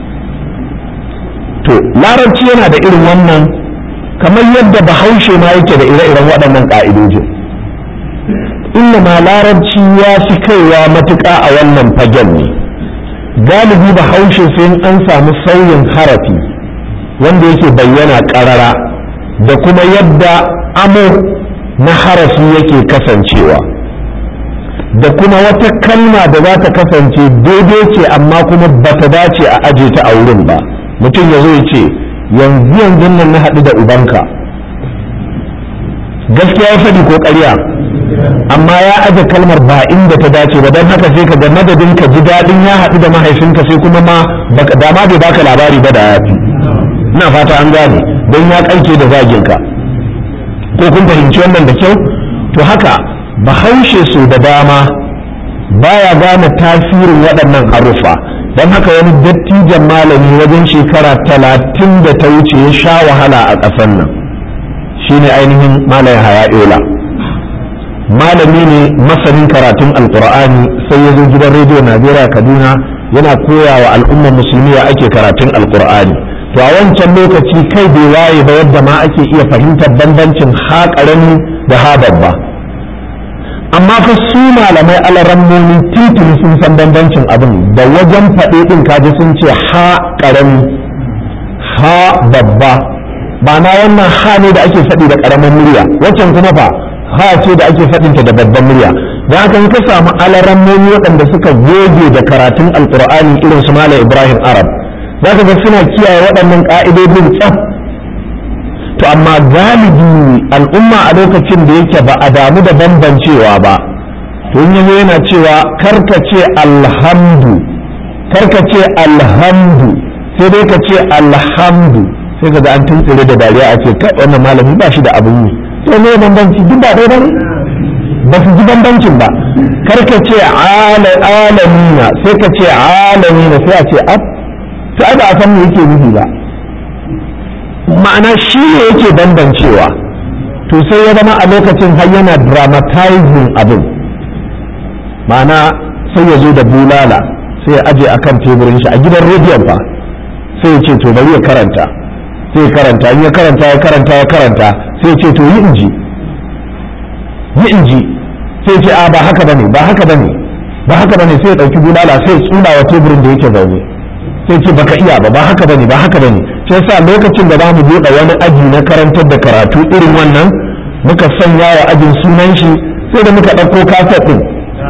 Speaker 1: to larabci yana da irin wannan, kamar yadda bahaushe ma yake da ire-iren waɗannan ƙa'idojin. inna ma larabci ya fi kaiwa matuƙa a wannan fagen ne. galibi bahaushe sai an samu sauyin harafi wanda yake bayyana ƙarara, da kuma yadda amo na harafi yake kasancewa, da kuma wata kalma da za ta kasance daidai ce amma kuma ba ta dace a aje ta a wurin ba. mutum ya zo ya ce yanzu yanzu nan na haɗu da ubanka, gaskiya ya faɗi ko ƙarya, amma ya aje kalmar ba inda ta dace ba. don haka sai ka ga madadin ka ji daɗin ya haɗu da mahaifinka sai kuma ma da ma bai baka labari ba da yafi. ina fata an gane, don ya ƙarke da zaginka. ko kun fahimci wannan da kyau? to haka bahaushe su da dama baya gane tasirin waɗannan haruffa. don haka wani dattijan malami wajen shekara talatin da ta wuce ya sha wahala a ƙasar nan, shine ainihin malayin Hayaɗola. malami ne masanin karatun alkur'ani sai ya zo gidan rediyo Najeriya Kaduna yana koya wa al'ummar musulmi ya ake karatun alkur'ani. To a wancan lokaci kai bai waye ba yadda ma ake iya fahimtar bambancin ha ƙarami da ha babba, amma fa su malamai alarammomi titini sun san bambancin abin da wajen faɗe ɗin kaji sun ce ha ƙarami ha babba, ba na wannan ha ne da ake faɗi da ƙaramin murya, wancan kuma fa ha ce da ake faɗinta da babban murya. da haka ka samu alarammomi waɗanda suka goge da karatun alƙur'ani irin su Malam Ibrahim Arab za ka ga suna kiyaye waɗannan ƙa'idodin tsaf. To amma galibi al'umma a lokacin da yake ba a damu da bambancewa ba, to in yazo yana cewa karkace alhamdu karkace alhamdu sai dai ka ce alhamdu, sai ka ga an tuntsire da dariya a ce kai wannan malami ba shi da abin yi. To ne bambanci duk ba dai bane, ba su ji bambancin ba. karkace alamina sai ka ce alamina sai a ce ab to ai ba a san me yake nufi ba, ma'ana shi ne yake bambancewa. To sai ya zama a lokacin har yana dramatizing abin, ma'ana sai ya zo da bulala sai ya aje akan teburin shi a gidan rediyon fa, sai ya ce to bari ya karanta, sai ya karanta in ya karanta ya karanta ya karanta sai ya ce to yi inji yi inji sai ya ce a ba haka bane ba haka bane ba haka bane sai ya dauki bulala sai ya tsula wa teburin da yake zaune sai ce baka iya ba ba haka bane ba haka bane. sai sa lokacin da za mu buɗe wani aji na karantar da karatu irin wannan muka sanya wa ajin sunan shi, sai da muka ɗauko kaset ɗin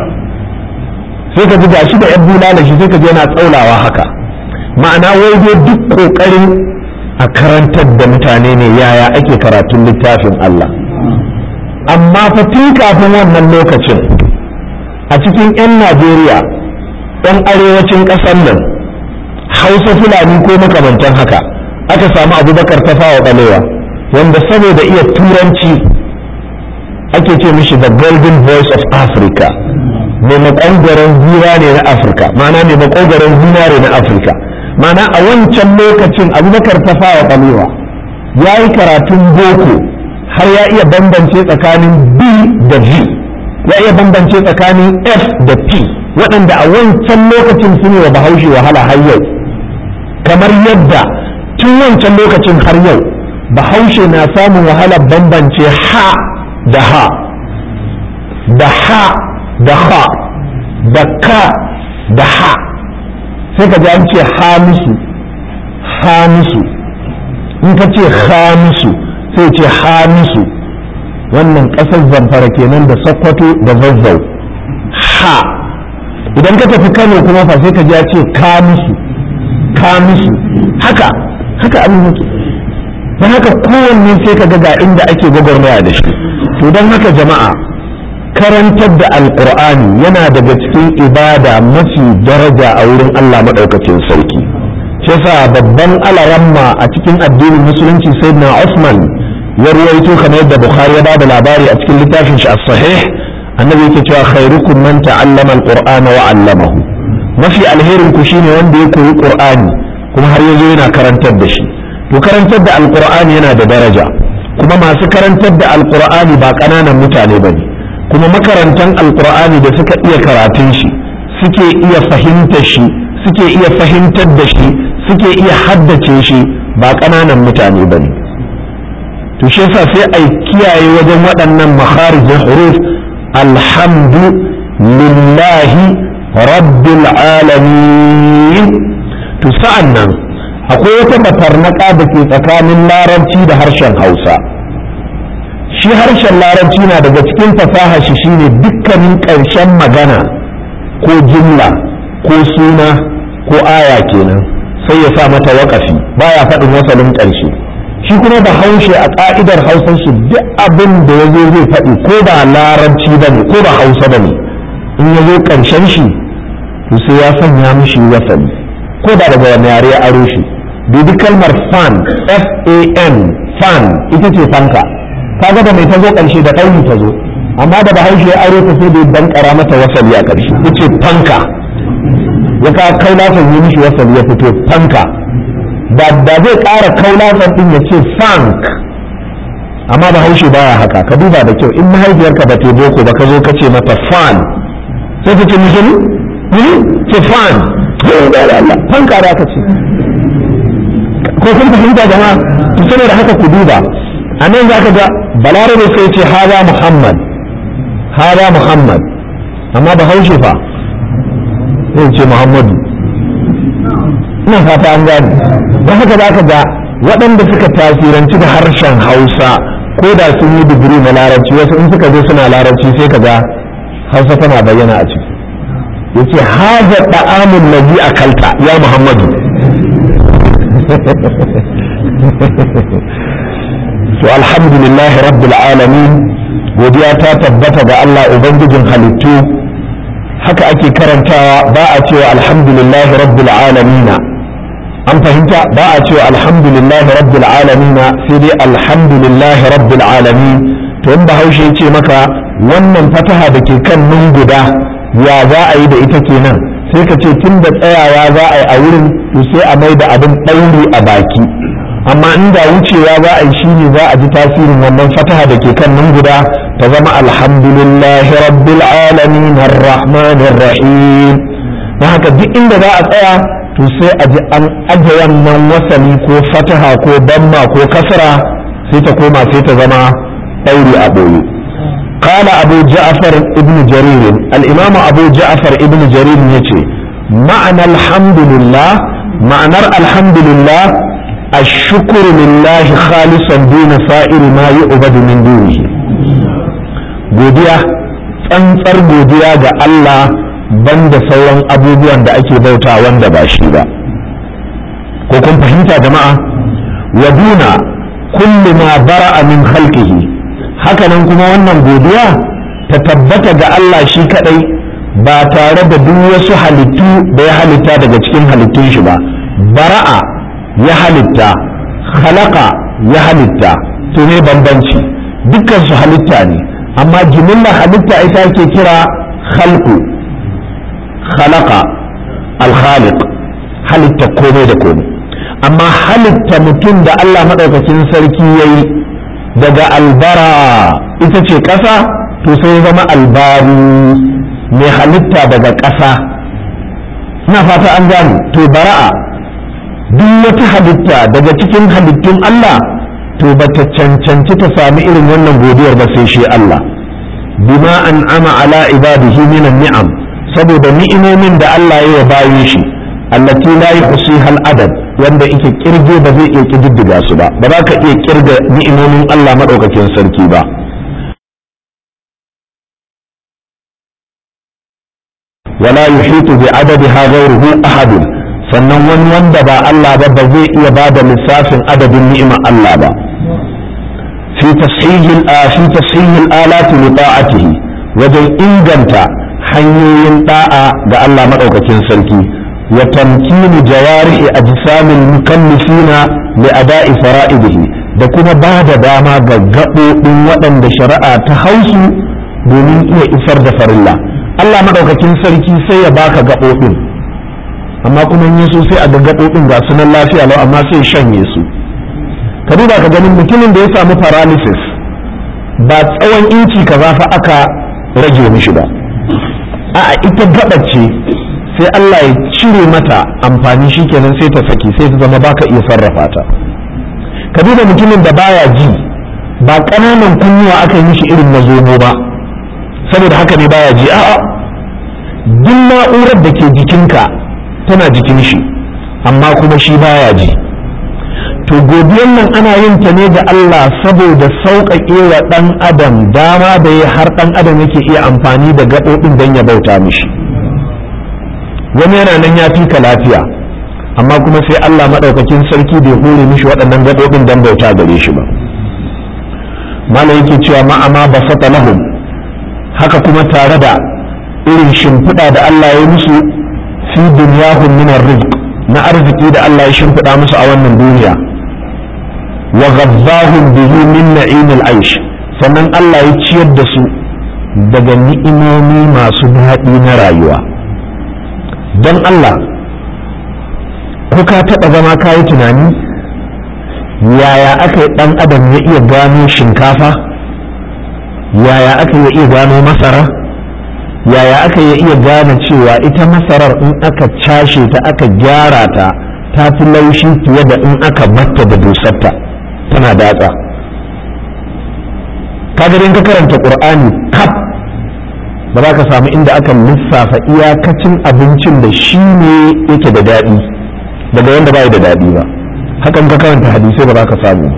Speaker 1: sai ka ji gashi da yan bulala shi sai ka je yana tsaulawa haka, ma'ana wai dai duk ƙoƙarin a karantar da mutane ne yaya ake karatun littafin Allah. Amma fa tun kafin wannan lokacin a cikin 'yan Najeriya 'yan arewacin ƙasar nan Hausa Fulani ko makamantan haka aka samu Abubakar Tafawa Balewa wanda saboda iya turanci ake ce mishi the golden voice of Africa, mai makogaren zira ne na Afirka, ma'ana mai makogaren zinare na Afirka. Ma'ana a wancan lokacin Abubakar Tafawa Balewa ya yi karatun boko har ya iya bambance tsakanin B da V, ya iya bambance tsakanin F da P, waɗanda a wancan lokacin sun yi wa Bahaushe wahala har yau, kamar yadda tun wancan lokacin har yau Bahaushe na samun wahalar bambance ha da ha, da ha da ha, da ka da ha. Sai ka ji an ce hamisu hamisu, in ka ce hamisu sai ce hamisu, wannan ƙasar Zamfara kenan da Sokoto da Zazzau. Ha idan ka tafi Kano kuma fa sai ka ji ya ce kamisu kamisu, haka haka abin yake. don haka kowanne sai ka ga inda ake gwagwarmaya da shi. To don haka jama'a, karantar da alkur'ani yana daga cikin ibada mafi daraja a wurin Allah maɗaukacin sarki. shi yasa babban alaramma a cikin addinin musulunci sayyidina Usman ya ruwaito kamar yadda Bukhari ya bada labari a cikin littafin shi as-sahih, annabi yake cewa khairukum man ta'allama al-qur'ana wa 'allamahu, mafi alherin ku shine wanda ya koyi qur'ani kuma har yazo yana karantar da shi. To karantar da alqur'ani yana da daraja, kuma masu karantar da alqur'ani ba kananan mutane bane, kuma makarantan alqur'ani da suka iya karatun shi suke iya fahimtar shi suke iya fahimtar da shi suke iya haddace shi ba kananan mutane bane. to shi yasa sai ai kiyaye wajen waɗannan makharijin huruf, alhamdu lillahi rabbil alamin. to sa'an nan akwai wata matarnaka da ke tsakanin larabci da harshen Hausa. shi harshen larabci na daga cikin fasaha shi shine dukkanin ƙarshen magana ko jumla ko suna ko aya kenan sai ya sa mata waƙafi, baya faɗin wasalin ƙarshe. shi kuma da haushe a ƙa'idar Hausar shi duk abin da ya zo zai faɗi ko ba larabci ba ne ko ba Hausa ba ne, in ya zo ƙarshen shi to sai ya sanya mishi wasali ko da daga wani yare ya aro shi. dubi kalmar fan, F A N, fan ita ce fanka, kaga da mai ta zo ƙarshe da ɗauri ta zo, amma da bahaushe ya aro ta sai da dan ƙara mata wasali a ƙarshe, ita fanka, ya ka kaulatan yi mishi wasali ya fito fanka. da da zai ƙara kaulatan ɗin ya ce fank, amma ba haushe baya haka ka duba da kyau in mahaifiyarka ba ta boko ba ka zo ka ce mata fan sai ta ce musulmi ce fan fanka da aka ce ko kun fahimta jama'a to saboda haka ku duba a nan za ka ga balarabe sai ce haza muhammad haza muhammad amma ba haushe fa zai ce muhammadu ina fata an gani don haka za ka ga waɗanda suka tasiranci da harshen hausa ko da sun yi digiri na larabci wasu in suka zo suna larabci sai ka ga hausa tana bayyana a ciki yace haza da'amun nabi akalta ya muhammadu to alhamdulillah rabbil alamin godiya ta tabbata ga Allah ubangijin halittu haka ake karantawa ba a cewa alhamdulillah rabbil alamin an fahimta ba a cewa alhamdulillah rabbil alamin sai dai alhamdulillah rabbil alamin to in bahaushe ya ce maka wannan fataha da ke kan nun guda ya za a yi da ita kenan sai ka ce tun da tsayawa za a yi a wurin to sai a mai da abin ɗauri a baki amma inda wucewa za a yi shi ne za a ji tasirin wannan fataha da ke kan nun guda ta zama alhamdulillahi rabbil alamin arrahmanir rahim don haka duk inda za a tsaya to sai a ji an aje wannan wasali ko fataha ko damma ko kasra sai ta koma sai ta zama ɗauri a ɓoye قال أبو جعفر ابن جرير الإمام أبو جعفر ابن جرير يتي معنى الحمد لله معنى الحمد لله الشكر لله خالصا دون سائر ما يعبد من دونه godiya tsantsar godiya ga Allah banda sauran abubuwan da ake bauta wanda ba shi ba ko kun fahimta jama'a wa duna kullu ma bara'a min khalqihi hakanan kuma wannan godiya ta tabbata ga Allah shi kadai ba tare da duk wasu halittu da ya halitta daga cikin halittun shi ba bara'a ya halitta khalaqa ya halitta to ne bambanci dukkan su halitta ne amma jimillar halitta ita ake kira khalqu khalaqa al-khaliq halitta komai da komai amma halitta mutum da Allah madaukakin sarki yayi daga albara ita ce ƙasa to sai ya zama albari mai halitta daga ƙasa ina fata an gane to bara'a duk wata halitta daga cikin halittun Allah to bata cancanci ta sami irin wannan godiyar ba sai shi Allah bima an'ama ala ibadihi minan ni'am saboda ni'imomin da Allah ya bayi shi allati la yuhsiha al-adad wanda yake kirge ba zai iya kididdiga su ba ba za ka iya kirga ni'imomin Allah madaukakin sarki ba wala yuhitu bi adadiha ghayruhu ahad sannan wani wanda ba Allah ba ba zai iya bada lissafin adadin ni'imar Allah ba fi tashihil fi tashihil alati li ta'atihi wajen inganta hanyoyin da'a ga Allah madaukakin sarki وتمكين جوارح أجسام المكلفين لأداء فرائضه da kuma ba da dama ga gaɓoɓin waɗanda shari'a ta hausu domin iya isar da farilla Allah maɗaukakin sarki sai ya baka gaɓoɓin amma kuma in so sai a ga gaɓoɓin ga sunan lafiya lau amma sai shanye su ka duba ka ganin mutumin da ya samu paralysis ba tsawon inci kaza fa aka rage mishi ba a'a ita gaɓar ce sai Allah ya cire mata amfani shikenan sai ta saki sai ta zama baka iya sarrafa ta ka duba mutumin da baya ji ba ƙananan kunnuwa aka yi mishi irin na zomo ba saboda haka ne baya ji a'a duk na'urar da ke jikinka tana jikin shi amma kuma shi baya ji to godiyan nan ana yin ta ne ga Allah saboda sauƙaƙe wa ɗan adam dama da ya har ɗan adam yake iya amfani da gaɓoɓin don ya bauta mishi wani yana nan ya fi ka lafiya amma kuma sai Allah maɗaukakin sarki bai hore mishi waɗannan gaɓoɓin don bauta gare shi ba malam yake cewa ma'ama ba fata lahum haka kuma tare da irin shimfiɗa da Allah ya musu fi dunyahum min rizq na arziki da Allah ya shimfiɗa musu a wannan duniya wa ghazzahum bihi min na'im al-aish sannan Allah ya ciyar da su daga ni'imomi masu daɗi na rayuwa don Allah ko ka taɓa zama ka yi tunani yaya aka yi ɗan adam ya iya gano shinkafa, yaya aka ya iya gano masara, yaya aka ya iya gane cewa ita masarar in aka cashe ta aka gyara ta ta fi laushi fiye da in aka batta da dusarta tana datsa. kaga in ka karanta qur'ani kaf ba za ka samu inda aka lissafa iyakacin abincin da shi ne yake da daɗi daga wanda ba da daɗi ba. hakan ka karanta hadisai ba za ka samu.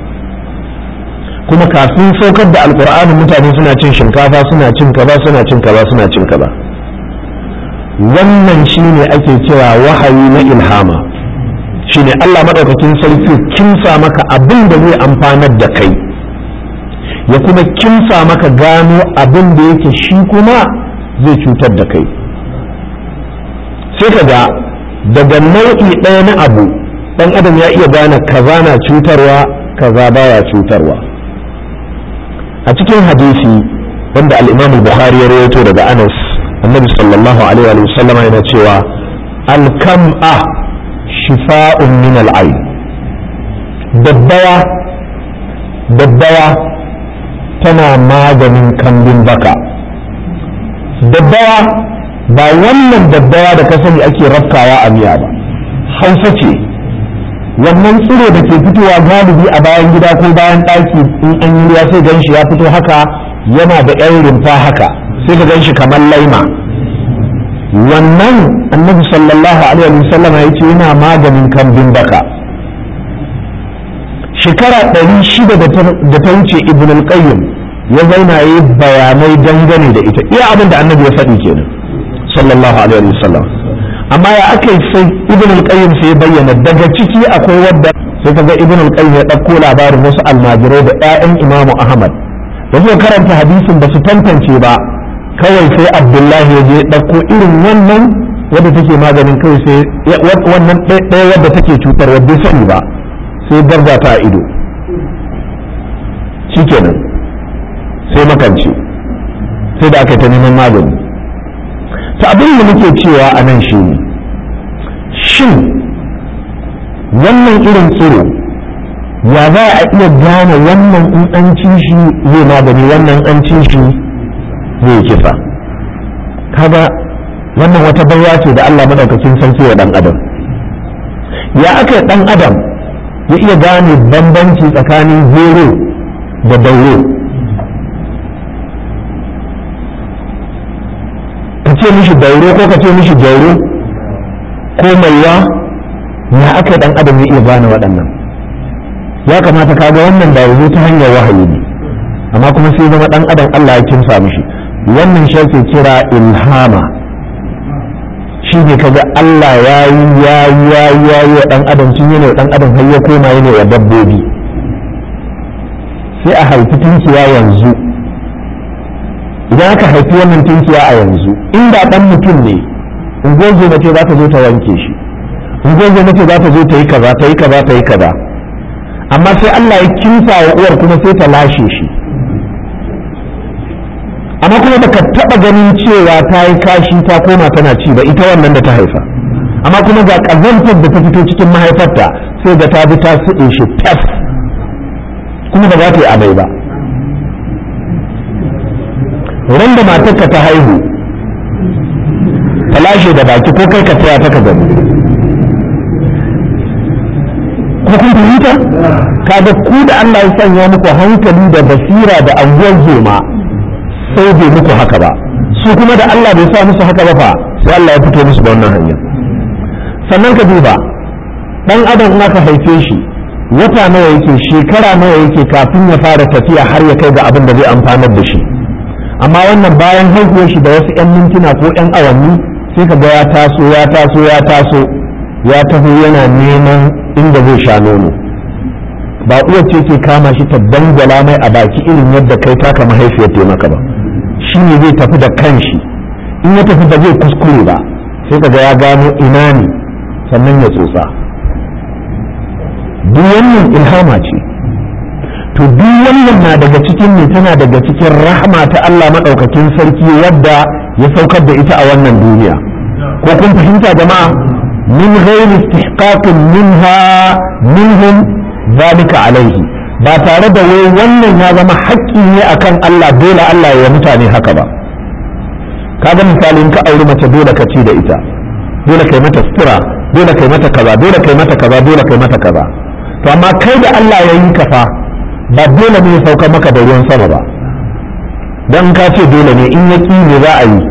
Speaker 1: kuma kafin saukar da alkur'ani mutane suna cin shinkafa, suna cin kaza, suna cin kaza, suna cin kaza. wannan shine ake cewa wahayi na ilhama. shine Allah madaukakin sarki kimsa maka abin da zai amfanar da kai, ya kuma kimsa maka gano abin da yake shi kuma zai cutar da kai. sai ka ga daga nau'i ɗaya na abu ɗan adam ya iya gane kaza na cutarwa, kaza baya cutarwa. a cikin hadisi wanda al-Imam al-Bukhari ya rawaito daga Anas, annabi sallallahu alaihi wa sallam yana cewa al-kam'a shifa'un min al-ayn. daddawa daddawa tana maganin kambin baka. daddawa ba wannan daddawa da ka sani ake rafkawa a miya ba, Hausa ce. wannan tsiro da ke fitowa galibi a bayan gida ko bayan ɗaki in an yi ruwa sai ganshi ya fito haka, yana da ƴan rumfa haka, sai ka ganshi kamar laima. wannan annabi sallallahu alaihi wasallam ya ce yana maganin kambin baka. shekara ɗari shida da ta wuce ibn al-qayyim ya zauna yi bayanai dangane da ita, iya abin da annabi ya faɗi kenan sallallahu alaihi wasallam. amma ya aka yi sai ibn al-qayyim sai bayyana daga ciki akwai wadda sai kaga ibn al-qayyim ya ɗauko labarin wasu almajirai da ƴaƴan imamu ahmad da suka karanta hadisin ba su tantance ba, kawai sai abdullahi ya je ɗauko irin wannan wadda take maganin, kawai sai wannan ɗaya wadda take cutar wadda sani ba, sai garza ta a ido, shikenan sai makance, sai da aka ta neman magani. ta abin da muke cewa a nan shi ne, shin wannan irin tsiro ya za a iya gane wannan in an ci shi zai magani, wannan an ci shi zai kisa? kaga wannan wata baiwa ce da Allah madaukakin sarki wa dan adam. ya aka dan adam ya iya gane bambanci tsakanin zero da dauro? ka ce mishi dauro ko ka ce mishi jauro ko maiwa, ya aka dan adam ya iya gane waɗannan? ya kamata kaga wannan da yazo ta hanyar wahayi ne, amma kuma sai zama dan adam Allah ya kimsa mishi. wannan shi ake kira ilhama. shi ne kaga Allah ya yi ya yi ya yi ya yi wa dan adam, tun yana dan adam har ya koma yana wa dabbobi. sai a haifi tunkiya yanzu, idan aka haifi wannan tunkiya a yanzu, inda dan mutum ne ungozo mace za ta zo ta wanke shi, ungozo mace za ta zo ta yi kaza ta yi kaza ta yi kaza, amma sai Allah ya kinsa wa uwar kuma sai ta lashe shi. amma kuma baka taba ganin cewa ta yi kashi ta koma tana ci ba ita wannan da ta haifa, amma kuma ga kazantar da ta fito cikin mahaifarta sai da ta bi ta suɗe shi tas, kuma ba za ta yi amai ba. ran da matarka ta haihu ta lashe da baki ko kai ka taya ta ka gani, ko kun fahimta? kaga ku da Allah ya sanya muku hankali da basira da anguwar zoma sai bai muku haka ba, su kuma da Allah bai sa musu haka ba fa sai Allah ya fito musu da wannan hanya. sannan ka duba dan adam in aka haife shi wata nawa yake, shekara nawa yake kafin ya fara tafiya har ya kai ga abin da zai amfanar da shi. amma wannan bayan haihuwar shi da wasu 'yan mintuna ko 'yan awanni sai ka ga ya taso ya taso ya taso ya taho yana neman inda zai sha nono. ba uwar ce ke kama shi ta dangwala mai a baki irin yadda kai taka mahaifiyar ta maka ba, shi ne zai tafi da kanshi. in ya tafi ba zai kuskure ba, sai ka ga ya gano ina ne sannan ya tsotsa. duk wannan ilhama ce. to duk wannan na daga cikin ne, tana daga cikin rahma ta Allah madaukakin sarki wadda ya saukar da ita a wannan duniya. ko kun fahimta jama'a? min ghairi istihqaqin minha minhum zalika alaihi ba tare da wai wannan ya zama haƙƙi ne akan Allah dole Allah ya mutane haka ba. kaga misali in ka auri mace dole ka ci da ita, dole kai mata sutura, dole kai mata kaza, dole kai mata kaza, dole kai mata kaza. To amma kai da Allah ya yi ka fa ba dole ne ya sauka maka da ruwan sama ba, dan ka ce dole ne in ya ƙi ne za a yi.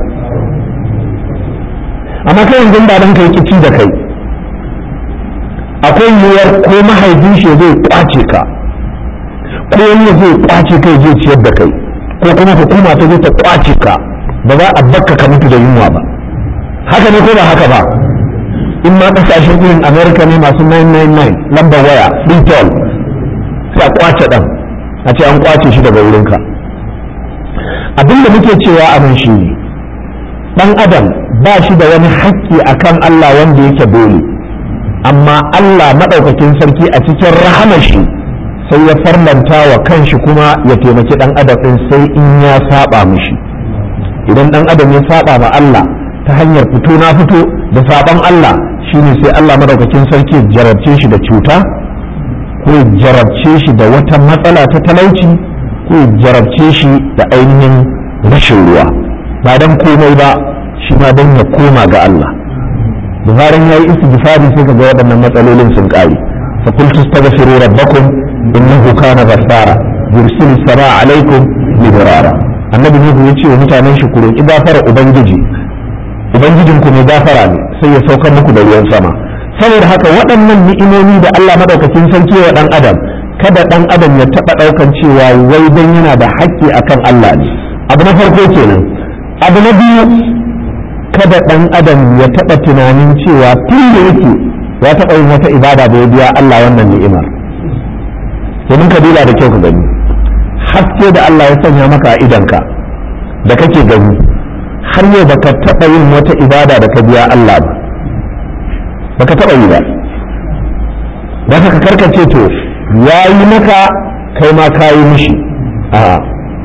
Speaker 1: amma kai yanzu ba dan kai kici da kai, akwai yiwuwar ko mahaifin shi zai kwace ka, ko wani zai kwace kai zai ciyar da kai, ko kuma hukuma ta zai ta kwace ka, ba za a bakka ka mutu da yunwa ba. haka ne ko ba haka ba? in ma kasashen irin America ne masu nine nine nine lambar waya free toll, sai a kwace dan a ce an kwace shi daga wurinka. abin da muke cewa a nan shi ne dan adam ba shi da wani haƙƙi akan Allah wanda yake dole, amma Allah maɗaukakin sarki a cikin rahamar shi sai ya farlanta wa kanshi kuma ya taimaki dan adam din sai in ya saba mishi. idan dan adam ya saba ma Allah ta hanyar fito na fito da saban Allah, shine sai Allah maɗaukakin sarki ya jarabce shi da cuta, ko ya jarabce shi da wata matsala ta talauci, ko ya jarabce shi da ainihin rashin ruwa, ba dan komai ba shi ma dan ya koma ga Allah. da zaran yayi istighfari sai kaga waɗannan matsalolin sun kare. fa qultu astaghfiru rabbakum innahu kana ghaffara yursilu samaa alaikum midrara. annabi ne ya ce wa mutanen shi ku roki gafara ubangiji, ubangijin ku mai gafara ne sai ya saukar muku da ruwan sama. saboda haka waɗannan ni'imomi da Allah madaukakin sarki wa dan adam, kada dan adam ya taɓa ɗaukan cewa wai dan yana da haƙƙi akan Allah ne. abu na farko kenan. abu na biyu, kada ɗan adam ya taɓa tunanin cewa tun da yake ya taɓa yin wata ibada da ya biya Allah wannan ni'imar. domin ka duba da kyau ka gani haske da Allah ya sanya maka a idanka da kake gani, har yau baka taɓa yin wata ibada da ka biya Allah ba, baka taɓa yi ba. don haka karkace to ya yi maka kai ma ka yi mishi. a'a,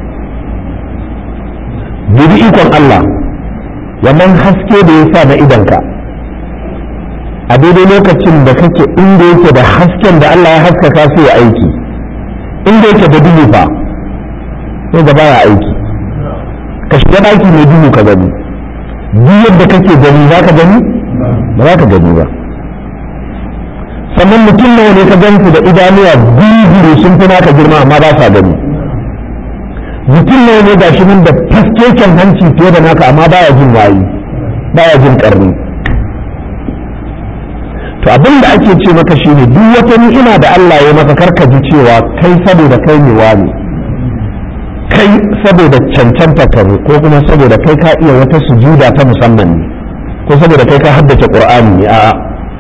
Speaker 1: dubi ikon Allah, wannan haske da ya sa na idanka a daidai lokacin da kake inda yake da hasken da Allah ya haskaka su ya aiki, inda yake da duhu fa sai da baya aiki. ka shiga ɗaki mai duhu ka gani, duk yadda kake gani za ka gani ba za ka gani ba. sannan mutum nawa ne ka gansu da idanuwa biyu sun fi naka girma amma ba sa gani. mutum ne ne ga shi da faskeken hanci fiye da naka amma baya jin wayi, baya jin karni. to abin da ake ce maka shine duk wata ni'ima da Allah ya maka karka ji cewa kai saboda kai ne wani, kai saboda cancanta ka ne, ko kuma saboda kai ka iya wata sujuda ta musamman ne, ko saboda kai ka haddace Qur'ani ne. a'a,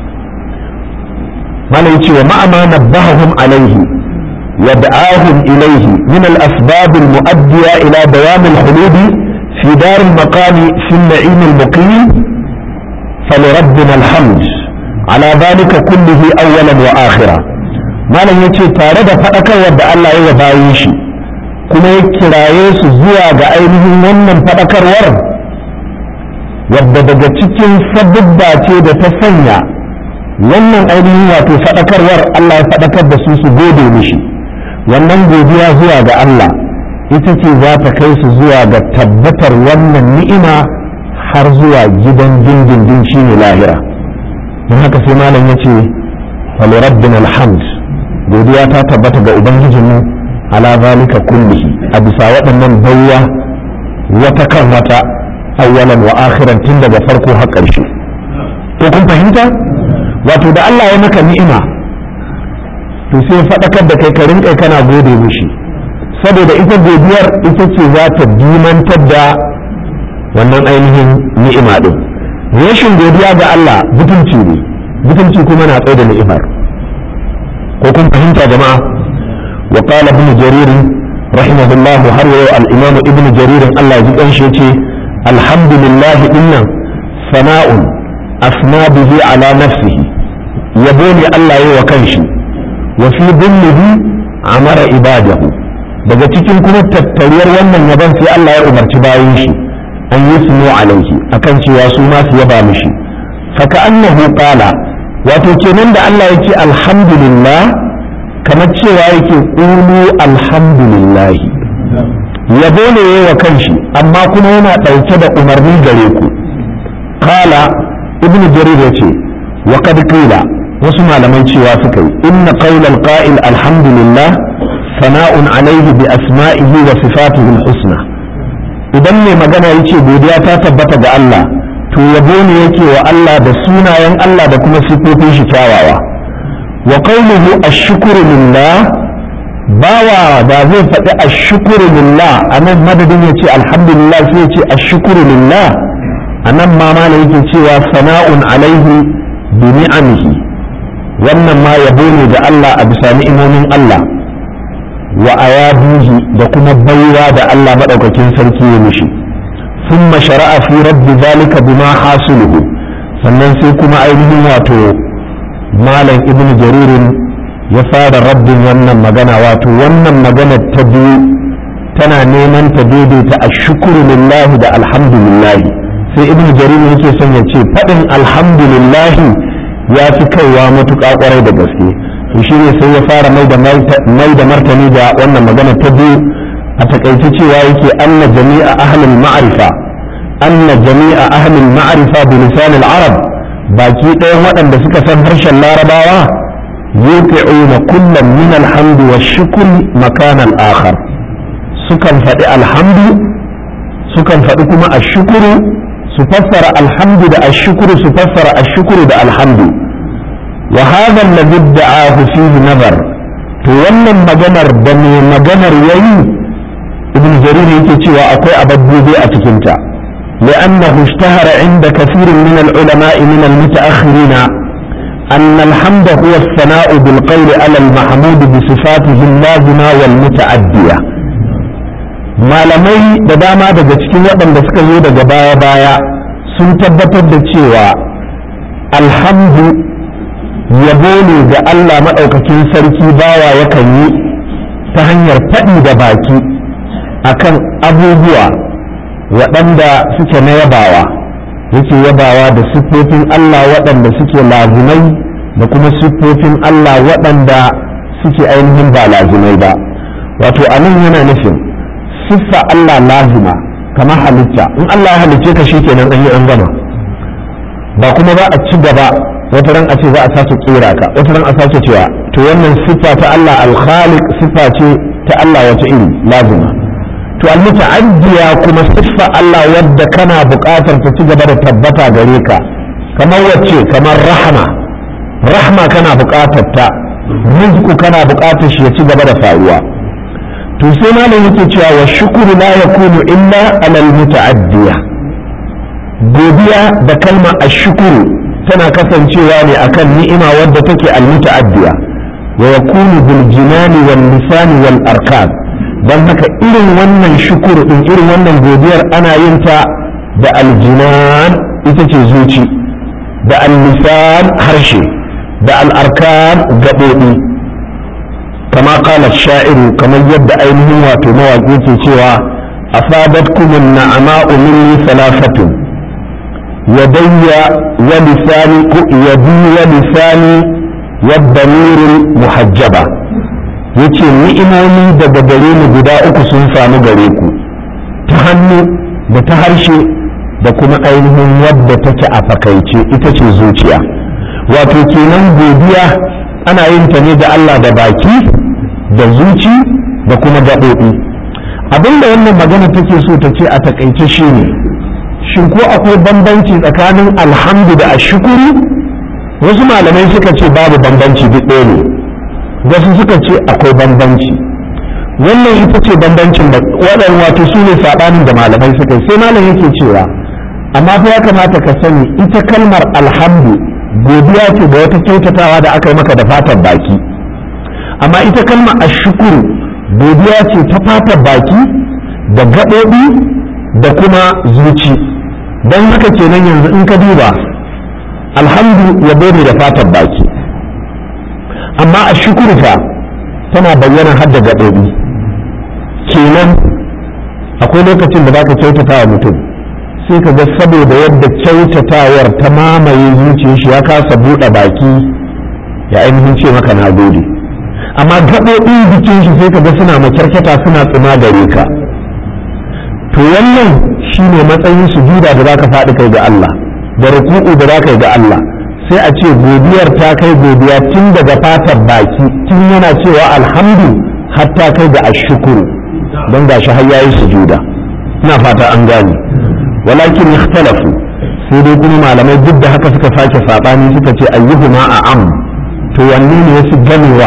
Speaker 1: malai ce wa ma'ama nabbahum alaihi يدعاهم إليه من الأسباب المؤدية إلى دوام الخلود في دار المقام في النعيم المقيم، فلربنا الحمد على ذلك كله أولا وآخرا. ما لن يتي تارد فأك ودع الله يبايشي كما يكرايس زواج أينهم ومن فأك الورد wadda cikin sabubba ce da ta sanya wannan ainihin wato faɗakarwar Allah ya faɗakar da su su gode mishi. wannan godiya zuwa ga Allah ita ce za ta kai su zuwa ga tabbatar wannan ni'ima har zuwa gidan dindindin shi ne lahira. don haka sai malam ya ce wali rabbina alhamd, godiya ta tabbata ga ubangijinmu ala zalika kullihi, a bisa waɗannan baiwa wata kan wata, awwalan wa akhiran, tun daga farko har ƙarshe. to kun fahimta? wato da Allah ya maka ni'ima to sai faɗakar da kai ka rinƙa kana gode mishi, saboda ita godiyar ita ce za ta dimantar da wannan ainihin ni'ima ɗin. rashin godiya ga Allah butulci ne, butulci kuma na tsaye da ni'imar. ko kun fahimta jama'a? wa qala ibn jarir rahimahullahu, har yau al-imam ibn jarir Allah ya ji kanshi yace alhamdulillah inna sana'un asna bihi ala nafsihi, yabo ne Allah ya wa kanshi, wa fi dhillihi amara ibadahu, daga cikin kuma tattariyar wannan yaban sai Allah ya umarci bayin shi an yi sunu alaihi akan cewa su ma su yaba mishi. fa ka'annahu qala, wato kenan da Allah ya ce alhamdulillah kamar cewa yake qulu alhamdulillah yabo ne wa kanshi amma kuma yana ɗauke da umarni gare ku qala ibnu jarir yace wa qad qila wasu malaman cewa suka yi inna qawla alqa'il alhamdulillah sana'un alayhi bi asma'ihi wa sifatihi alhusna idan mai magana yace godiya ta tabbata ga Allah to yabo ne yake wa Allah da sunayen Allah da kuma sifofin shi kyawawa wa qawluhu ash-shukru lillah bawa da zai faɗi ash-shukru lillah anan madadin yace alhamdulillah sai yace ash-shukru lillah anan ma malai yake cewa sana'un alaihi bi ni'amihi wannan ma yabo ne da Allah a bisa ni'imomin Allah wa ayabihi da kuma baiwa da Allah madaukakin sarki ya mishi thumma shara'a fi rabbi zalika bima hasuluhu sannan sai kuma ainihin wato malam ibn jaririn ya fara rabbin wannan magana wato wannan magana ta biyu tana neman ta daidaita ashkuru lillahi da alhamdulillahi sai ibn jaririn yake son ya ce faɗin alhamdulillahi ya fi kaiwa matuƙa ƙwarai da gaske to shi ne sai ya fara mai da martani da wannan magana ta biyu a takaice cewa yake anna jami'a ahlul ma'rifa anna jami'a ahlul ma'rifa bi lisan al-arab baki ɗayan waɗanda suka san harshen larabawa yuqi'una kullam min alhamdu wa shukr makan al-akhar sukan faɗi alhamdu sukan faɗi kuma ashkuru su fassara alhamdu da ashkuru su fassara ashkuru da alhamdu wa hadha alladhi da'ahu fihi nazar to wannan maganar da mai maganar yayi ibn jarir yake cewa akwai abaddubi a cikin ta لأنه اشتهر عند كثير من العلماء من المتأخرين أن الحمد هو الثناء بالقول على المحمود بصفاته اللازمة والمتعدية malamai da dama daga cikin waɗanda suka zo daga baya-baya sun tabbatar da cewa alhamdu yabo ne ga Allah maɗaukakin sarki bawa yakan yi ta hanyar faɗi da baki akan abubuwa waɗanda suke na yabawa yake yabawa da siffofin Allah waɗanda suke lazimai da kuma siffofin Allah waɗanda suke ainihin ba lazimai ba wato anan yana nufin siffa Allah lazima kamar halitta in Allah ya halicce ka shikenan an yi an gama ba kuma ba a ci gaba wata ran a ce za a sake kera ka wata ran a sake cewa to wannan siffa ta Allah al-khaliq siffa ce ta Allah wata iri lazima to al-muta'addiya kuma siffa Allah wadda kana buƙatar ta ci gaba da tabbata gare ka kamar wacce kamar rahma rahma kana buƙatar ta rizqu kana buƙatar shi ya ci gaba da faruwa to sai malam yake cewa wa shukru la yakunu illa ala al-muta'addiya godiya da kalma ash-shukru tana kasancewa ne akan ni'ima wadda take al-muta'addiya wa yakunu bil jinani wal lisani wal arkan dan haka irin wannan shukuru din irin wannan godiyar ana yin ta da aljinan ita ce zuci da al-lisan harshe da al-arkan gaɓoɓi kama qala sha'iru kamar yadda ainihin wato mawaƙi ke cewa asabatkum an-na'ma'u minni thalathatun yadayya wa lisani yadi wa lisani wa damirul muhajjaba yace ni'imomi daga gare ni guda uku sun samu gare ku ta hannu da ta harshe da kuma ainihin wadda take a fakaice ita ce zuciya wato kenan godiya ana yin ta ne da Allah da baki da zuci da kuma gaɓoɓi abinda wannan magana take so ta ce a takaice shine shin ko akwai bambanci tsakanin alhamdu da ashkuru wasu malamai suka ce babu bambanci duk ɗaya ne wasu suka ce akwai bambanci wannan ita ce bambancin da waɗanda wato su ne saɓanin da malamai suka sai malam yake cewa amma fa ya kamata ka sani ita kalmar alhamdu godiya ce da wata kyautatawa da aka yi maka da fatan baki amma ita kalmar ashukuru godiya ce ta fatan baki da gaɓoɓi da kuma zuci don haka kenan yanzu in ka duba alhamdu yabo ne da fatan baki amma a shukuru fa tana bayyana har da gaɓoɓi kenan akwai lokacin da za ka kyautata wa mutum sai ka ga saboda yadda kyautatawar ta mamaye zuciyar shi ya kasa buɗe baki ya ainihin ce maka na gode amma gaɓoɓin jikin shi sai ka ga suna makyarkyata suna tsima gare ka. To wannan shine matsayin sujuda da zaka faɗi kai ga Allah da ruku'u da zaka yi ga Allah, sai a ce godiyar ta kai godiya tun daga fatar baki tun yana cewa alhamdu hatta kai da ashukuru don gashi har yayi sujuda. ina fata an gane. walakin ikhtalafu, sai dai kuma malamai duk da haka suka sake sabani suka ce ayyuhuma a'am, to wanne ne yafi ganewa?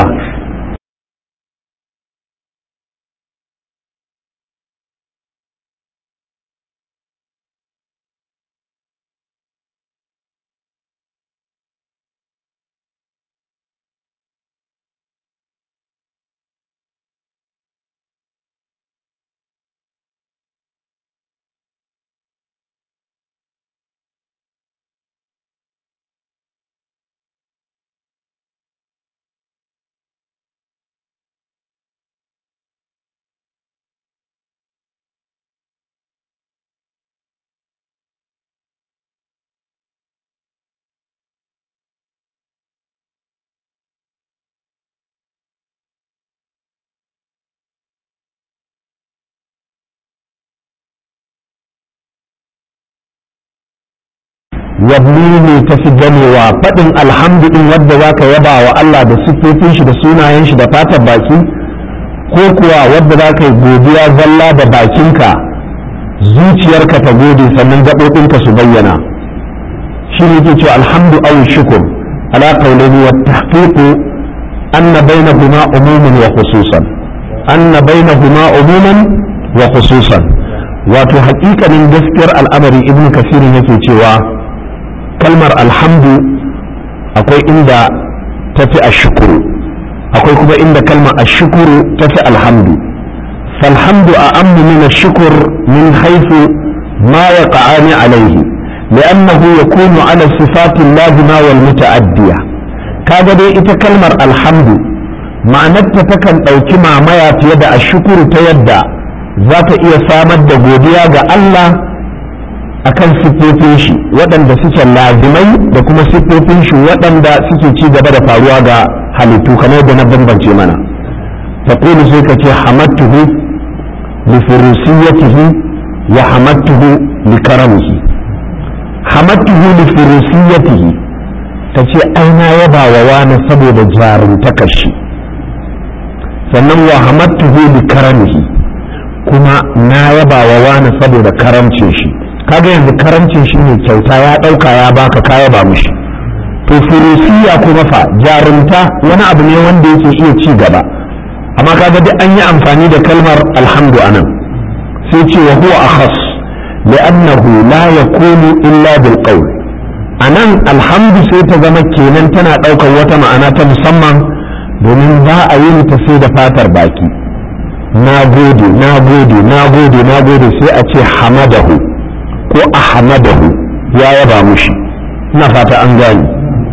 Speaker 1: wanne ne tafi ganewa, faɗin alhamdu ɗin wadda za ka yaba wa Allah da siffofin shi da sunayen shi da fatar baki, ko kuwa wadda za ka yi godiya zalla da bakinka zuciyarka ta gode sannan gaɓoɓinka su bayyana? shi ne ke cewa alhamdu aw shukur ala qawlihi wa tahqiqu anna bainahuma umuman wa khususan anna bainahuma umuman wa khususan wato haƙiƙanin gaskiyar al'amari ibnu kasirin yake cewa kalmar alhamdu akwai inda tafi ashukuru, akwai kuma inda kalmar ashukuru tafi alhamdu. falhamdu a'ammu min ashukur min haythu ma yaqa'ani alayhi li'annahu yakunu ala sifati lazima wal muta'addiya. kaga dai ita kalmar alhamdu ma'anarta takan ɗauki mamaya fiye da ashukuru ta yadda za ta iya samar da godiya ga Allah akan siffofin shi waɗanda suke lazimai da kuma siffofin shi waɗanda suke ci gaba da faruwa ga halittu kamar da na bambance mana. taqulu sai ka ce hamadtuhu li furusiyatihi wa hamadtuhu li karamihi. hamadtuhu li furusiyatihi ta ce ai na yaba wa wani saboda jarumtakar shi, sannan wa hamadtuhu li karamihi kuma na yaba wa wani saboda karamcin shi. kaga yanzu karamcin shi ne kyauta ya ɗauka ya baka kaya ba mushi. to furusiya kuma fa jarumta wani abu ne wanda yake iya ci gaba, amma kaga duk an yi amfani da kalmar alhamdu anan sai ce wa huwa akhas li'annahu la yakunu illa bil qawl. anan alhamdu sai ta zama kenan tana ɗaukar wata ma'ana ta musamman domin za a yi ta sai da fatar baki. na gode na gode na gode na gode sai a ce hamadahu ko ahmadahu ya yaba mushi. ina fata an gani.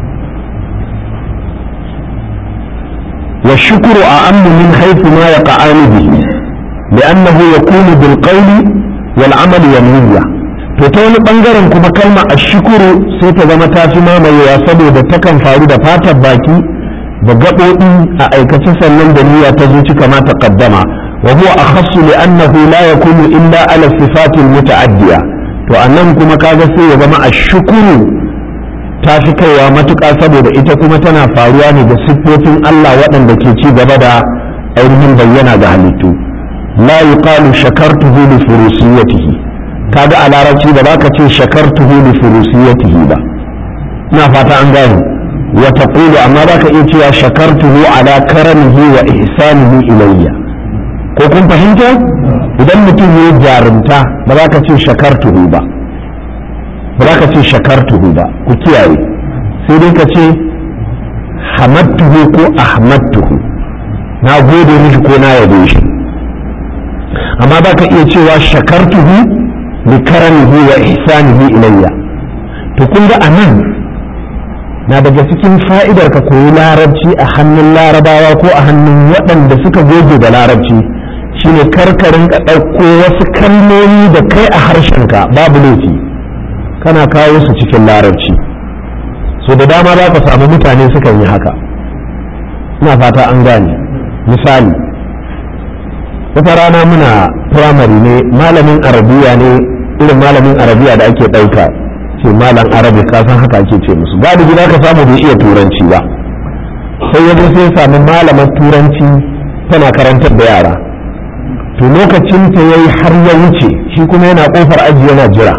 Speaker 1: wa shukru a'ammu min haythu ma yaqa'ani bihi li'annahu yakunu bil qawli wal 'amali wan niyya. to ta wani bangaren kuma kalma ashkuru sai ta zama ta fi mamayewa saboda takan faru da fatar baki da gaɓoɓi a aikace sannan da niyya ta zuci kama ta qaddama. wa huwa akhassu li'annahu la yakunu illa ala sifatil muta'addiya. to annan kuma kaga sai ya zama ashkuru ta fi kaiwa matuƙa saboda ita kuma tana faruwa ne da siffofin Allah waɗanda ke ci gaba da ainihin bayyana ga halittu. la yuqalu shakartuhu li furusiyatihi. kaga a larabci da baka ce shakartuhu li furusiyatihi ba. ina fata an gane. wa taqulu amma baka iya cewa shakartuhu ala karamihi wa ihsanihi ilayya. ko kun fahimta? idan mutum ya jarumta ba za ka ce shakartuhu ba ba za ka ce shakartuhu ba ku kiyaye, sai dai ka ce hamadtuhu ko ahmadtuhu, na gode mishi ko na yabe shi. amma ba ka iya cewa shakartuhu li karamihi wa ihsanihi ilayya. to kun ga anan na daga cikin fa'idar ka koyi larabci a hannun larabawa ko a hannun waɗanda suka goge da larabci shine karkarin ka ɗauko wasu kalmomi da kai a harshenka babu laifi kana kawo su cikin larabci. so da dama za ka samu mutane sukan yi haka. ina fata an gane. misali wata rana muna firamare ne malamin arabiya ne irin malamin arabiya da ake ɗauka ce malam arabi ka san haka ake ce musu galibi za ka samu bai iya turanci ba sai ya sai sami malamar turanci tana karantar da yara to lokacin ta yayi har ya wuce shi kuma yana kofar aji yana jira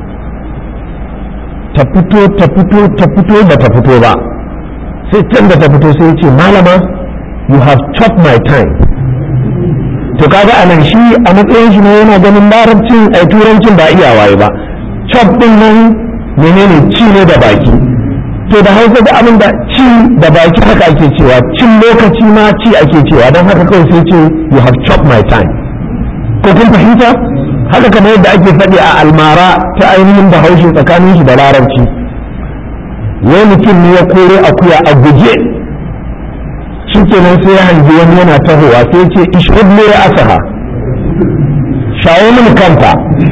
Speaker 1: ta fito ta fito ta fito ba ta fito ba sai can da ta fito sai ce malama you have chopped my time to kaga anan shi a matsayin shi ne yana ganin larabcin ai turancin ba iya waye ba chop din nan menene ci ne da baki to da hausa da abin da ci da baki haka ake cewa cin lokaci ma ci ake cewa don haka kawai sai ce you have chopped my time ko kun fahimta haka kamar yadda ake faɗi a almara ta ainihin bahaushe tsakanin shi da larabci wai mutum ne ya kore akuya a guje shi kenan sai ya hangi wani yana tahowa sai ce ishud ne ya asaha shawo min kanta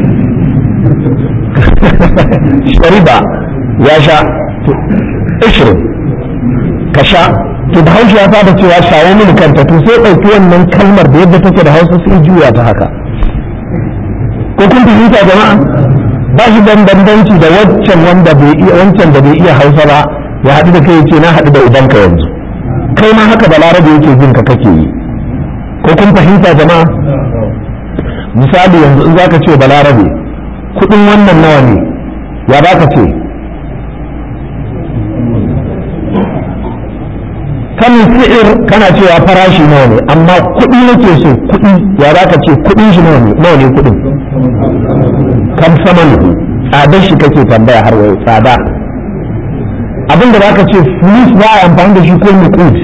Speaker 1: shariba ya sha ishirin ka sha to da hausa ya fada cewa shawo min kanta to sai ɗauki wannan kalmar da yadda take da hausa sai juya ta haka ko kun fahimta jama'a ba shi dan bambanci da wancan wanda bai iya wancan da bai iya hausa ba ya haɗu da kai yace na haɗu da ubanka yanzu kai ma haka balarabe yake jin ka kake yi ko kun fahimta jama'a misali yanzu in zaka ce balarabe kudin wannan nawa ne ya baka ce kan fi'ir kana cewa farashi nawa ne amma kudi nake so kudi ya baka ce kudin shi nawa ne nawa ne kudin kan saman tsadar shi kake tambaya har wai tsada abin da zaka ce fulus za a amfani da shi ko nuqud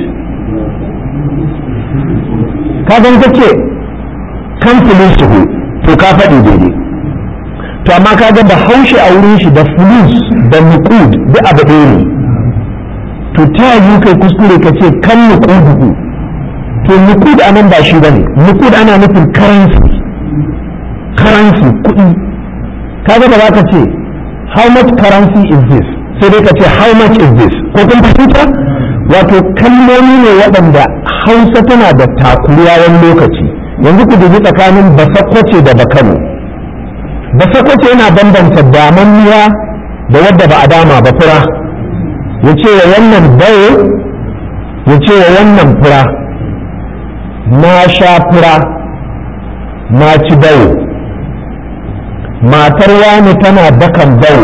Speaker 1: ka ga kace kan fulus to ka faɗi daidai to amma ka ga da haushi a wurin shi da fulus da nuqud duk abu ɗaya ne to ta yi kai kuskure ka ce kan nuqudu to nuqud anan ba shi bane nuqud ana nufin currency currency kuɗi kaga da zaka ce how much currency is this sai dai ka ce how much is this ko kun fahimta wato kalmomi ne waɗanda hausa tana da takuriya wani lokaci yanzu ku dubi tsakanin basakwace da bakano basakwace yana bambanta damanniya da wadda ba a dama ba fura ya ce wa wannan bayo ya ce wa wannan fura na sha fura na ci bayo matar wani tana dakan bayo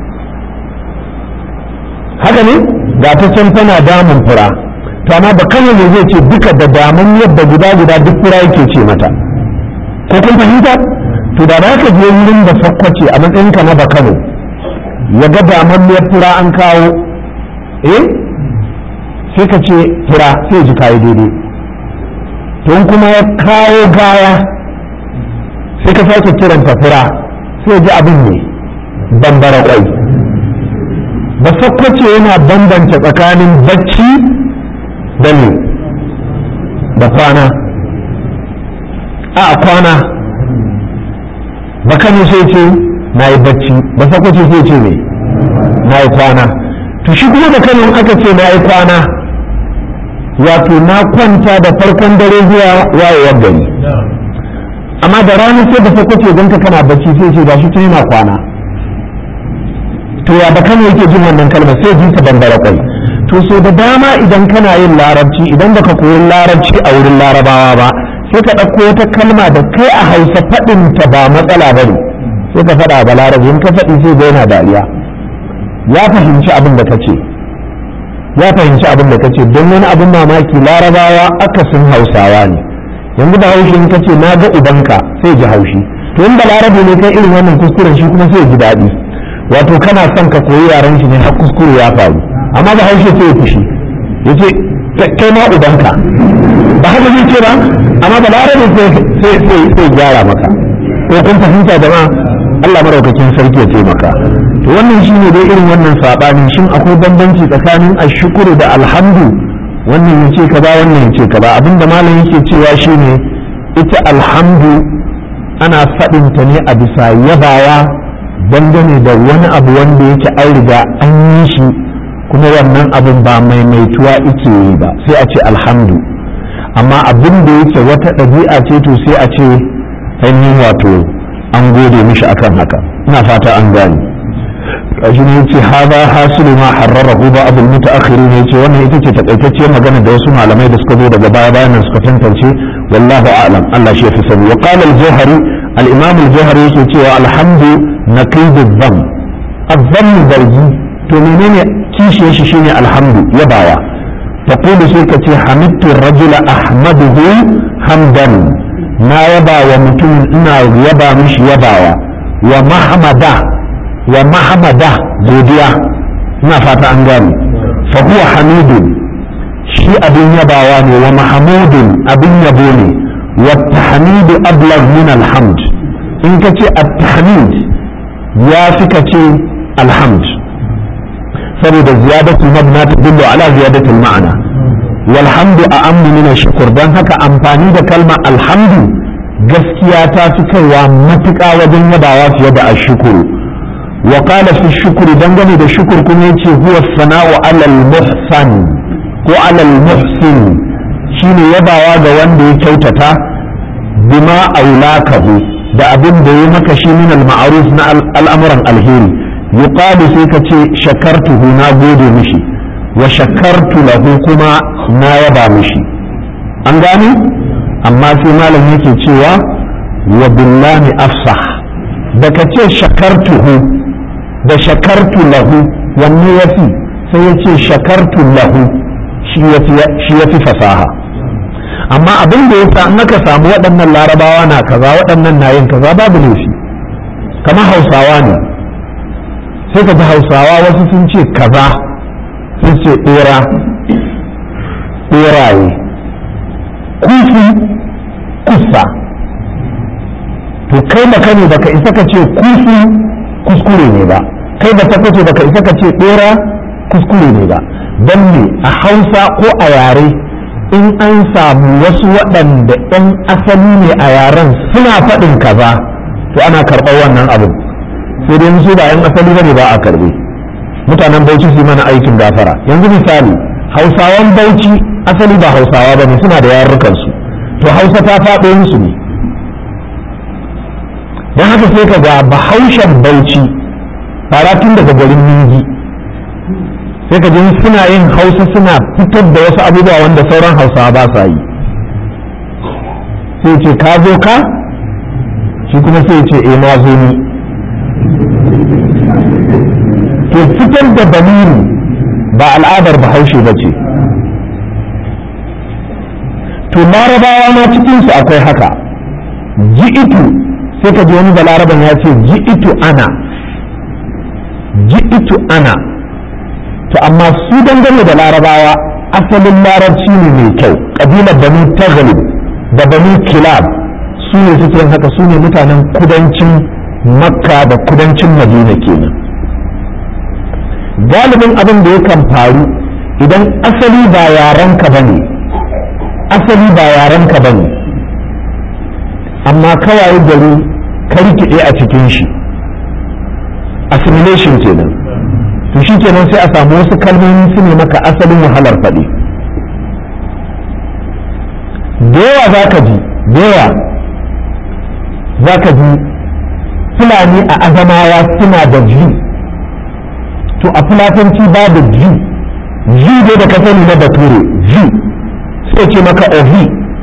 Speaker 1: haka ne ga ta can tana damun fura to amma ba kano ne zai ce duka da damun yadda guda guda duk fura yake ce mata ko kun fahimta to da ba ka je wurin da sakwace a matsayinka na bakano ya ga damun fura an kawo eh sai ka ce fura sai ji kayi daidai to kuma ya kawo gaya sai ka sake kiranta fura sai ji abin ne bambara kwai ba sakwace yana bambanta tsakanin bacci da ne da kwana a kwana ba kano sai ce na yi bacci ba sakwace sai ce ne na yi kwana to shi kuma da kano aka ce na yi kwana wato na kwanta da farkon dare zuwa wayewar gari amma da rana sai da sakwace don ka kana bacci sai ce gashi tun yana kwana to ya da kano yake jin wannan kalmar sai ji ta bambara kwai to so da dama idan kana yin larabci idan baka koyi larabci a wurin larabawa ba sai ka ɗauko wata kalma da kai a hausa faɗin ta ba matsala ba ne sai ka faɗa ba larabi in ka faɗi sai ga yana dariya ya fahimci abin da ka ce ya fahimci abin da ka ce don wani abin mamaki larabawa akasin hausawa ne yanzu da haushi in ka ce na ga ubanka sai ji haushi to in da larabi ne kai irin wannan kuskuren shi kuma sai ji daɗi wato kana son ka koyi yaren shi ne har kuskure ya faru amma ba haushe sai ya fushi ya ce kai ma ubanka ba haka zai ce ba amma ba larabi sai sai gyara maka ko kun fahimta jama'a Allah maraukakin sarki ya taimaka to wannan shine dai irin wannan sabani shin akwai bambanci tsakanin ashkuru da alhamdu wannan yace kaza wannan yace kaza abinda malam yake cewa shine ita alhamdu ana faɗin ta ne a bisa yabawa dangane da wani abu wanda yake an riga an yi shi kuma wannan abin ba maimaituwa ike yi ba sai a ce alhamdu amma abin da yake wata ɗabi'a ce to sai a ce ainihin wato an gode mishi akan haka. ina fata an gane. kashi ne yace hada hasilu ma harrarahu ba abul mutaakhirin yace wannan ita ce takaitacciyar magana da wasu malamai da suka zo daga baya bayan suka tantance wallahu a'lam Allah shi yafi sani. wa qala al-jawhari al-imam al-jawhari yake cewa alhamdu naqid adh-dhamm adh-dhamm darji to menene kishiyar shi shine alhamdu yabawa. taqulu sai ka ce hamidtu ar-rajula ahmaduhu hamdan na yaba wa mutum ina yaba mishi yabawa. wa mahmada wa mahamada godiya ina fata an gane. fa huwa hamidun shi abin yabawa ne wa mahamudun abin yabo ne. wa tahmidu ablagh min alhamd in ka ce at-tahmid ya fi ka ce alhamd saboda ziyadatul mabna tadullu ala ziyadatul ma'ana wal hamdu a'ammu min ash-shukr dan haka amfani da kalma alhamdu gaskiya ta fi kaiwa matuƙa wajen yabawa fiye da ash-shukru. وقال في الشكر دنگني ده شكر كما يتي هو الثناء على المحسن ko على المحسن shine yabawa ga wanda ya kyautata bima aulakahu da abin da ya maka shi min al-ma'ruf na al'amuran alheri yuqalu sai ka ce shakartuhu na gode mishi wa shakartu lahu kuma na yaba mishi an gane. amma sai malam yake cewa wa billahi afsah da ka ce shakartuhu da shakartu lahu wanne yafi sai ya ce shakartu lahu shi ya fi fasaha. amma abin da ya sa in aka samu waɗannan larabawa na kaza waɗannan na yin kaza babu laifi kamar hausawa ne sai ka ji hausawa wasu sun ce kaza sun ce ɗera ɗeraye kufi kusa to kai da kane baka isa ka ce kufi kuskure ne ba kai da ta kace baka isa ka ce ɗera kuskure ne ba don ne a hausa ko a yare in an samu wasu waɗanda 'yan asali ne a yaren suna faɗin kaza to ana karɓar wannan abin sai dai su ba 'yan asali bane ba a karɓe. mutanen bauchi su mana aikin gafara yanzu misali hausawan bauchi asali ba hausawa ba ne suna da yarurrukansu to hausa ta faɗo musu ne don haka sai ka ga bahaushen bauchi fara tun daga garin ningi sai ka ji suna yin hausa suna fitar da wasu abubuwa wanda sauran hausawa ba sa yi sai ce ka zo ka shi kuma sai ce eh na zo ni to fitar da damiri ba al'adar bahaushe ba ce to larabawa ma cikinsu akwai haka ji'itu sai ka ji wani balaraban ya ce ji'itu ana ji'itu ana to amma su dangane da larabawa asalin larabci ne mai kyau kabilar bani taghlib da bani kilab su ne suke yin haka su ne mutanen kudancin makka da kudancin madina kenan galibin abin da yakan faru idan asali ba yarenka bane asali ba yarenka bane amma kawai gari ka rikide a cikin shi assimilation kenan to shi kenan sai a samu wasu kalmomi su ne maka asalin wahalar faɗi da yawa za ka ji da yawa za ka ji fulani a azamawa suna da ji to a fulatanci ba da ji ji dai da ka sani na bature ji sai ce maka ovi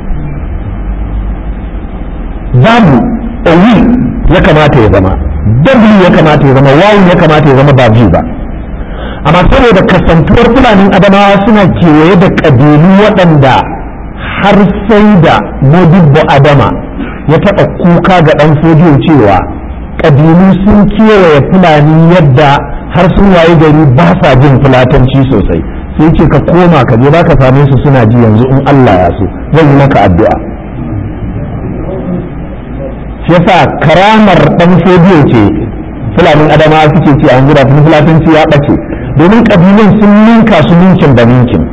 Speaker 1: zamu ovi ya kamata ya zama w ya kamata ya zama wawu ya kamata ya zama ba ji ba amma saboda kasantuwar fulanin adamawa suna kewaye da ƙabilu waɗanda har sai da modibbo adama ya taɓa kuka ga ɗan fodiyo cewa ƙabilu sun kewaye fulani yadda har sun waye gari ba sa jin fulatanci sosai sai ce ka koma ka je baka same su suna ji yanzu in Allah ya so zan yi maka addu'a shi yasa karamar ɗan fodiyo ce fulanin adamawa suke ce a yanzu da fulatanci ya ɓace domin ƙabilun sun ninka su ninkin da ninkin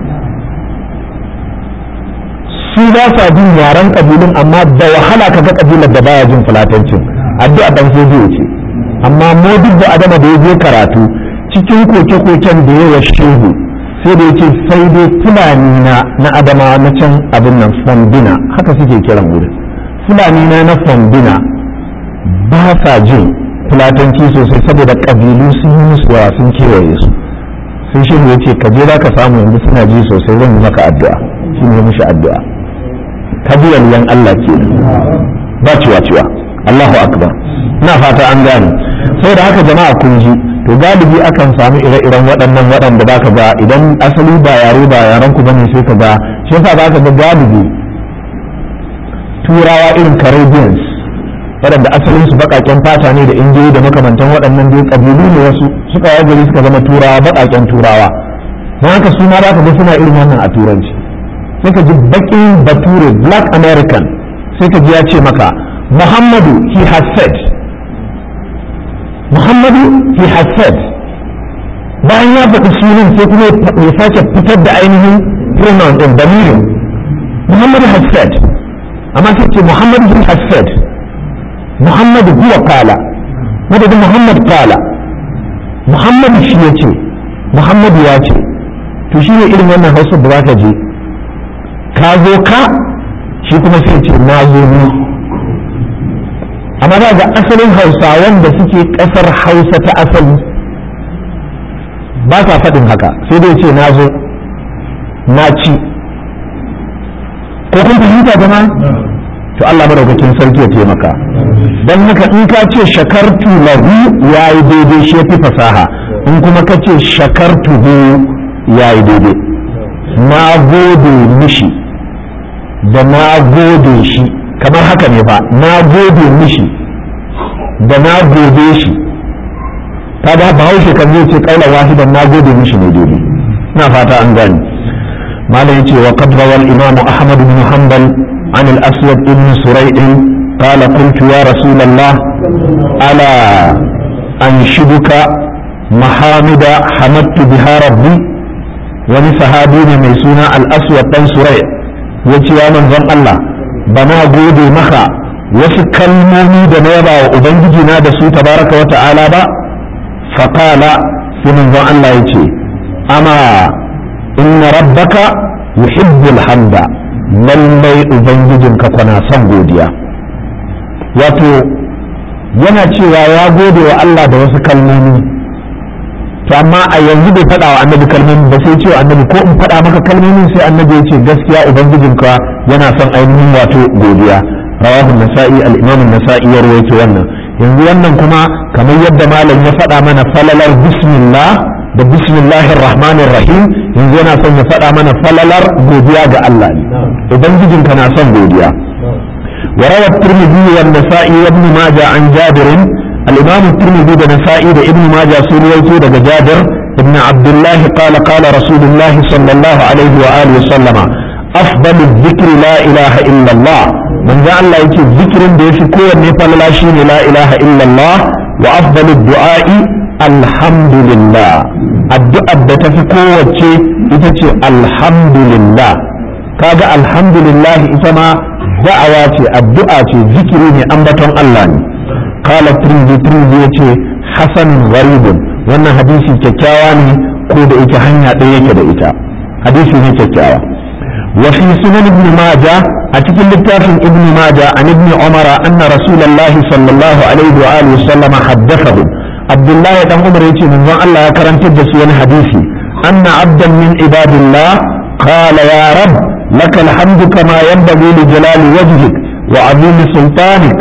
Speaker 1: su ba sa jin yaren ƙabilun amma da wahala ka ga ƙabilar da baya jin fulatancin addu'a dan sojiyo ce amma modibbo adama da ya je karatu cikin koke-koken da ya wa shehu sai da yake sai dai fulani na na adama na can abin nan fombina haka suke kiran wurin fulani na na fombina ba sa jin fulatanci sosai saboda ƙabilu sun yi musu yawa sun kewaye su sai shi ya ce kaje za ka samu yanzu suna ji sosai zan yi maka addu'a shi ne mishi addu'a ka ji waliyan Allah ke ba ciwa ciwa Allahu akbar ina fata an gane saboda haka jama'a kun ji to galibi akan samu ire-iren waɗannan waɗanda za ka ga idan asali ba yare ba yaren ku bane sai ka ga shi yasa za ka ga galibi turawa irin Caribbeans waɗanda asalin su baƙaƙen fata ne da injiyoyi da makamantan waɗannan dai ƙabilu ne wasu suka yi gari suka zama turawa baƙaƙen turawa don haka su ma za ka ga suna irin wannan a turanci sai ka ji baƙin bature black american sai ka ji ya ce maka muhammadu he has said muhammadu he has said bayan ya faɗi sunan sai kuma ya sake fitar da ainihin pronoun ɗin damirin muhammadu has said amma sai ce muhammadu he has said muhammadu huwa kala madadin muhammad kala muhammadu shi ya ce muhammadu ya ce to shi ne irin wannan hausa da za ka je ka zo ka shi kuma sai ce na zo ni amma za ga asalin hausawan da suke ƙasar hausa ta asali ba sa faɗin haka sai dai ce na zo na ci ko kun fahimta jama'a to Allah madaukakin sarki ya taimaka dan haka in ka ce shakartu lahu yayi daidai shi yafi fasaha in kuma ka ce shakartu hu yayi daidai na gode mishi da na gode shi kamar haka ne fa na gode mishi da na gode shi ta da bahaushe kan zai ce kaula wahidan na gode mishi ne daidai na fata an gani malam yace wa qad rawal imam ahmad bin hanbal عن الأسود بن سريع قال قلت يا رسول الله ألا أنشدك محامد حمدت بها ربي ونسهابين ميسونا الأسود بن سريع يتي يا من ظن الله بنا قودي مخا وسكلموني دنيبا وأبنجنا دسو تبارك وتعالى با فقال في من ظن الله يتي أما إن ربك يحب الحمد lallai ubangijinka kwana son godiya wato yana cewa ya gode wa Allah da wasu kalmomi to amma a yanzu bai faɗa wa annabi kalmomi ba sai cewa annabi ko in faɗa maka kalmomin sai annabi ya ce gaskiya ubangijinka yana son ainihin wato godiya rawahu nasa'i al-imam an-nasa'i ya rawaito wannan yanzu wannan kuma kamar yadda malam ya faɗa mana falalar bismillah da bismillahir rahmanir rahim yanzu yana son ya faɗa mana falalar godiya ga Allah ne ubangijin kana son godiya wa rawa at-tirmidhi wa an-nasa'i wa ibn majah an jabir al-imam at-tirmidhi da nasa'i da ibn majah sun rawaito daga jabir ibn abdullah qala qala rasulullah sallallahu alaihi wa alihi wa sallama afdalu dhikri la ilaha illa Allah manzo Allah yake zikirin da yafi kowanne falala shine la ilaha illa Allah wa afdalu du'a'i alhamdulillah addu'ar da tafi kowace ita ce alhamdulillah kaga alhamdulillah ita ma da'awa ce addu'a ce zikiri ne ambaton Allah ne qala tirmidhi tirmidhi yace hasan gharibun wannan hadisi kyakkyawa ne ko da ita hanya ɗaya yake da ita hadisi ne kyakkyawa wa fi sunan ibn majah a cikin littafin ibn majah an ibn umara anna rasulullahi sallallahu alaihi wa alihi wasallama haddathahu abdullahi dan umar yace manzon Allah ya karantar da su wani hadisi anna abdan min ibadillah qala ya rab lakal hamdu kama yanbaghi li jalali wajhik wa azimi sultanik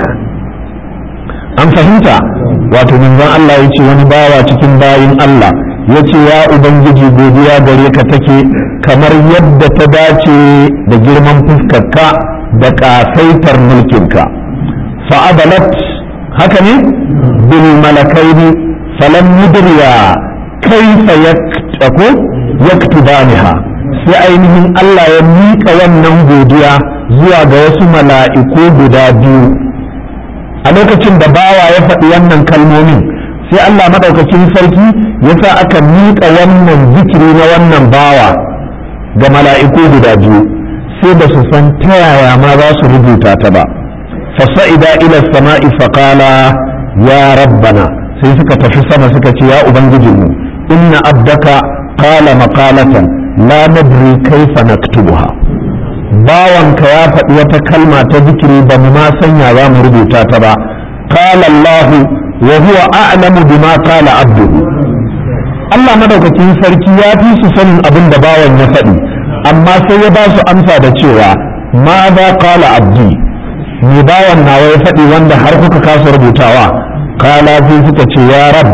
Speaker 1: an fahimta wato manzon Allah yace wani bawa cikin bayin Allah yace ya ubangiji godiya gare ka take kamar yadda ta dace da girman fuskarka da kasaitar mulkinka fa'adalat haka ne bil malakaini falam yudriya kaifa yaktaku yaktubaniha sai ainihin Allah ya miƙa wannan godiya zuwa ga wasu mala'iku guda biyu a lokacin da bawa ya faɗi wannan kalmomin sai Allah madaukakin sarki ya sa aka miƙa wannan zikiri na wannan bawa ga mala'iku guda biyu sai ba su san ta yaya ma za su rubuta ta ba fasa'ida ila sama'i faqala ya rabbana sai suka tafi sama suka ce ya ubangijinmu inna abdaka qala maqalatan la nadri kayfa naktubuha bawanka ya faɗi wata kalma ta zikiri ba mu ma sanya za mu rubuta ta ba qala Allah wa huwa a'lamu bima qala abduhu Allah madaukakin sarki ya fi su sanin abin da bawan ya faɗi amma sai ya ba su amsa da cewa ma za qala abdi ni bawan nawa ya faɗi wanda har kuka kasa rubutawa qala sai suka ce ya rab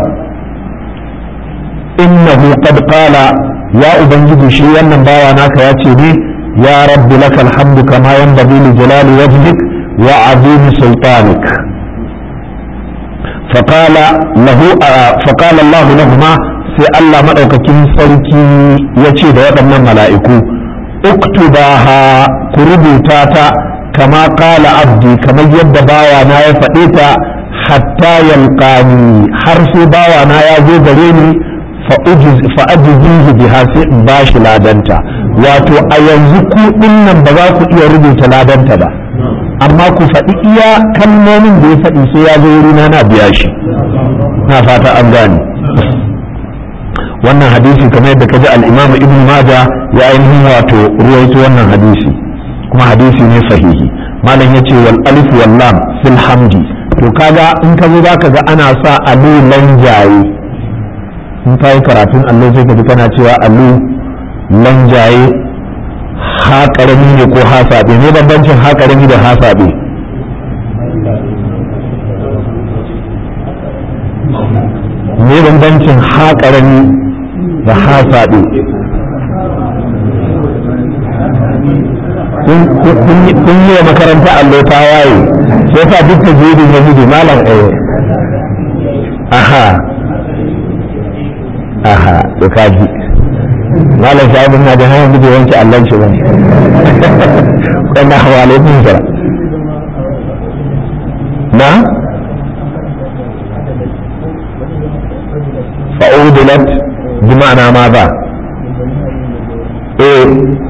Speaker 1: innahu qad qala ya ubangiji shi wannan bawa naka ya ce ne ya rabbi lakal hamdu kama yanbaghi li jalali wajhik wa azimi sultanik فقال له فقال الله لهما sai Allah madaukakin sarki ya ce da waɗannan mala'iku uktubaha ku rubuta ta kama qala abdi kamar yadda bawa na ya faɗe ta hatta yalqani har sai bawa na ya zo gare ni fa ajzihi biha sai in bashi ladanta wato a yanzu ku dinnan ba za ku iya rubuta ladanta ba amma ku faɗi iya kalmomin da ya faɗi sai ya zo wurina na biya shi na fata an gane wannan hadisi kamar yadda kaji al-Imam Ibn Majah ya ainihin wato ruwaito wannan hadisi kuma hadisi ne sahihi malam yace wal alif wal lam fil hamdi to kaga in ka zo zaka ga ana sa alu lanjaye in kai karatun allo sai ka ji kana cewa alu lanjaye ha karami ne ko ha sabe ne bambancin ha karami da ha sabe ne bambancin ha karami da ha sabe kun yi wa makaranta allo ta waye sai fa duk ta je da yahudi malam eh aha aha to kaji malam shahidin na da hanyar gudu wanke allon shi ba wannan hawalai kun jira na fa'udulat bi ma'ana ma ba eh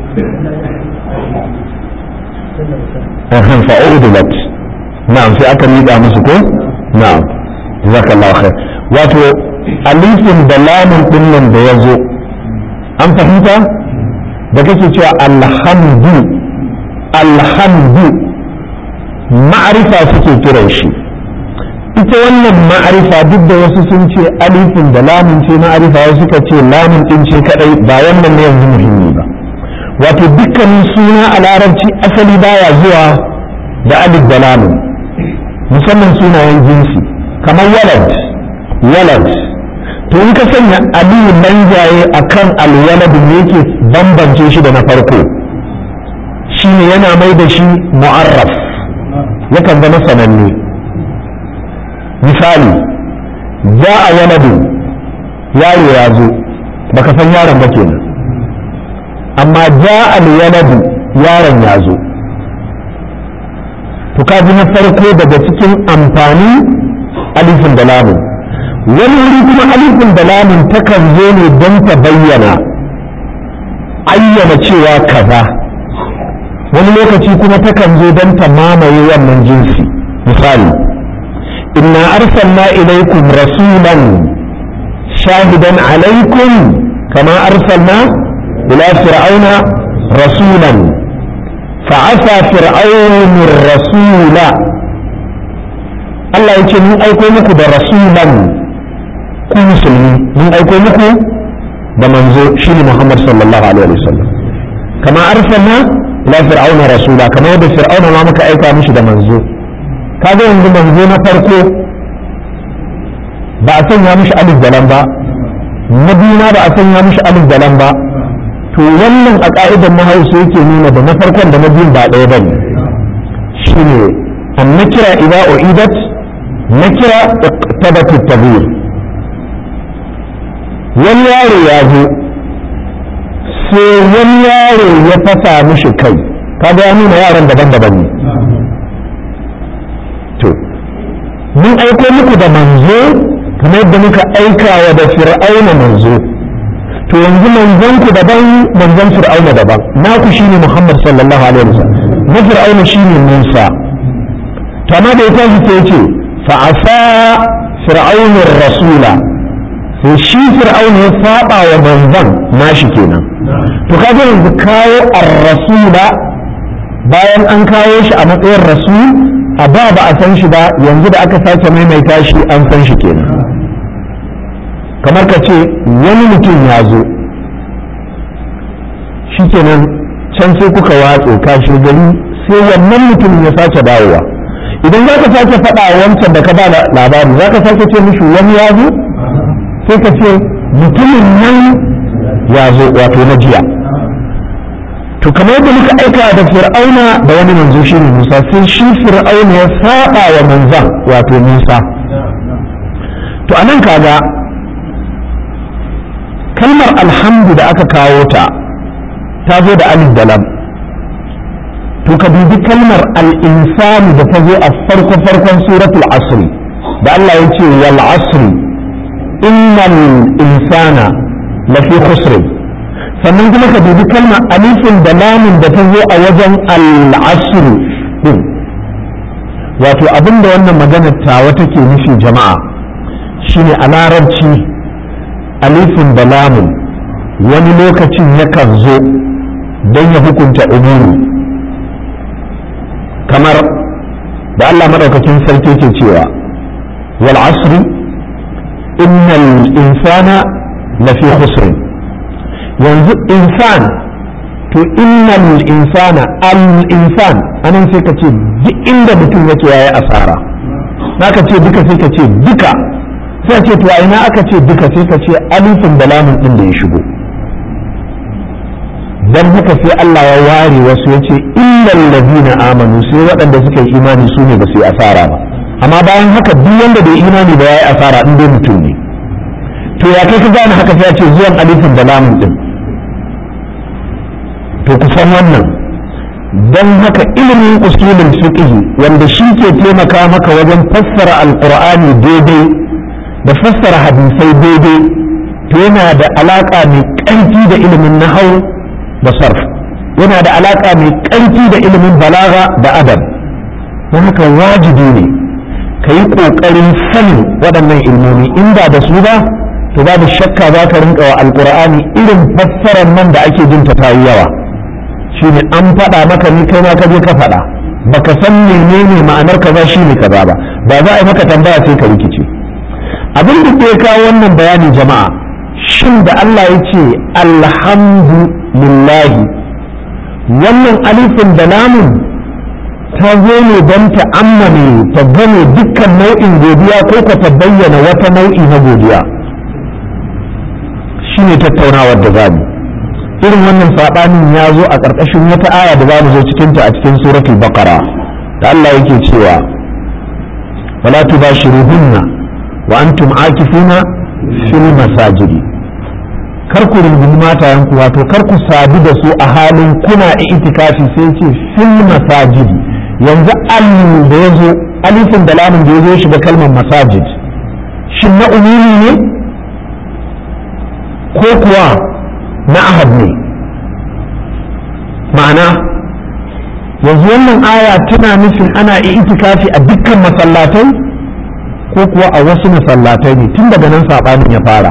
Speaker 1: fa'udulat na'am sai aka miƙa musu ko na'am jazakallahu khair wato alifin da lamun dinnan da ya zo an fahimta da kake cewa alhamdu alhamdu ma'arifa suke kiran shi ita wannan ma'arifa duk da wasu sun ce alifin da lamun ce ma'arifa wasu suka ce lamun din ce kadai ba wannan ne yanzu muhimmi ba wato dukkanin suna a larabci asali baya zuwa da alif da lamun musamman sunayen jinsi kamar walad walad to in ka sanya aliyu manjaye a kan alwaladu ne yake bambance shi da na farko shi ne yana mai da shi mu'arraf yakan zama sananne misali ja a waladu yaro ya zo baka san yaron ba kenan amma ja alwaladu yaron ya zo to ka ji na farko daga cikin amfani alifin da lamun wani wuri kuma alifin da lamun takan zo ne don ta bayyana ayyana cewa kaza wani lokaci kuma takan zo don ta mamaye wannan jinsi misali inna arsalna ilaikum rasulan shahidan alaikum kama arsalna ila fir'auna rasulan fa'asa fir'aunur rasula Allah ya ce mun aiko muku da rasulan ku musulmi mun aiko muku da manzo shine Muhammad sallallahu alaihi wasallam kama arsalna ila fir'auna rasula kama yadda fir'auna ma muka aika mishi da manzo kaga yanzu manzo na farko ba a sanya mishi alif da lam ba na biyu ma ba a sanya mishi alif da lam ba to wannan a ka'idar mahausa yake nuna da na farkon da na biyun ba ɗaya bane shine annakira idza uidat nakira iqtabat at-tabir wani yaro ya zo sai wani yaro ya fasa mishi kai kaga ya nuna yaran daban-daban ne to mun aiko muku da manzo kamar yadda muka aika wa da fir'auna manzo to yanzu manzon ku daban manzon fir'auna daban naku shine Muhammad sallallahu alaihi wasallam na fir'auna shine Musa to amma da ya tashi sai ce fa asa fir'aunur rasula sai shi fir'auna ya saba wa manzon nashi kenan to kaga yanzu kawo ar-rasula bayan an kawo shi a matsayin rasul a ba ba a san shi ba yanzu da aka sake maimaita shi an san shi kenan kamar ka ce wani mutum ya zo shi kenan can sai kuka watse kashi gari sai wannan mutum ya sake dawowa idan za ka sake faɗa wancan da ka ba labari za ka sake ce mishi wani ya zo sai ka ce mutumin nan ya zo wato na jiya to kamar yadda muka aika da fir'auna da wani manzo shi ne musa sai shi fir'auna ya saba wa manzan wato musa to anan kaga kalmar alhamdu da aka kawo ta ta zo da alif da lam to ka dubi kalmar al-insani da ta zo a farko farkon suratul asr da Allah ya ce wal asr innal insana lafi khusr sannan kuma ka dubi kalmar alifin da lamin da ta zo a wajen al-asr din wato abinda wannan magana tawa take nufi jama'a shine a larabci alifin da lamun wani lokacin yakan zo don ya hukunta umuru kamar da Allah madaukakin sarki ke cewa wal asri innal insana lafi khusr yanzu insan to innal insana al insan anan sai ka ce duk inda mutum yake yayi asara naka ce duka sai ka ce duka sai ce to a ina aka ce duka sai ka ce alifin da lamun din da ya shigo dan haka sai Allah ya ware wasu ya ce illal ladina amanu sai waɗanda suka yi imani su ne ba su yi asara ba amma bayan haka duk wanda bai imani ba yayi asara in dai mutum ne to ya kai ka gane haka sai ya ce zuwan alifin da lamun din to ku san wannan dan haka ilimin usulul fiqh wanda shi ke taimaka maka wajen fassara alqur'ani daidai da fassara hadisai daidai to yana da alaka mai ƙarfi da ilimin nahwu da sarf yana da alaka mai ƙarfi da ilimin balaga da adab don haka wajibi ne ka yi ƙoƙarin sanin waɗannan ilmomi in ba da su ba to babu shakka za ka rinka wa alƙur'ani irin fassarar nan da ake jin ta tayi yawa shine an faɗa maka ni kai ma ka je ka faɗa baka san menene ma'anar kaza shine kaza ba ba za a yi maka tambaya sai ka rikice abin da ke kawo wannan bayani jama'a shin da Allah ya ce alhamdulillahi wannan alifin da lamun ta zo ne don ta ammane ta gane dukkan nau'in godiya ko ka ta bayyana wata nau'i na godiya shine tattaunawar da zamu irin wannan saɓanin ya zo a ƙarƙashin wata aya da za mu zo cikinta a cikin suratul baqara da Allah yake cewa wala tubashiruhunna wa antum akifuna fil masajidi kar ku rungumi matayenku wato kar ku sadu da su a halin kuna itikafi sai ce fil masajidi yanzu al da yazo alifin da lamun da yazo shiga kalmar masajid shin na umumi ne ko kuwa na ahad ne ma'ana yanzu wannan aya tana nufin ana itikafi a dukkan masallatai ko kuwa a wasu masallatai ne tun daga nan saɓanin ya fara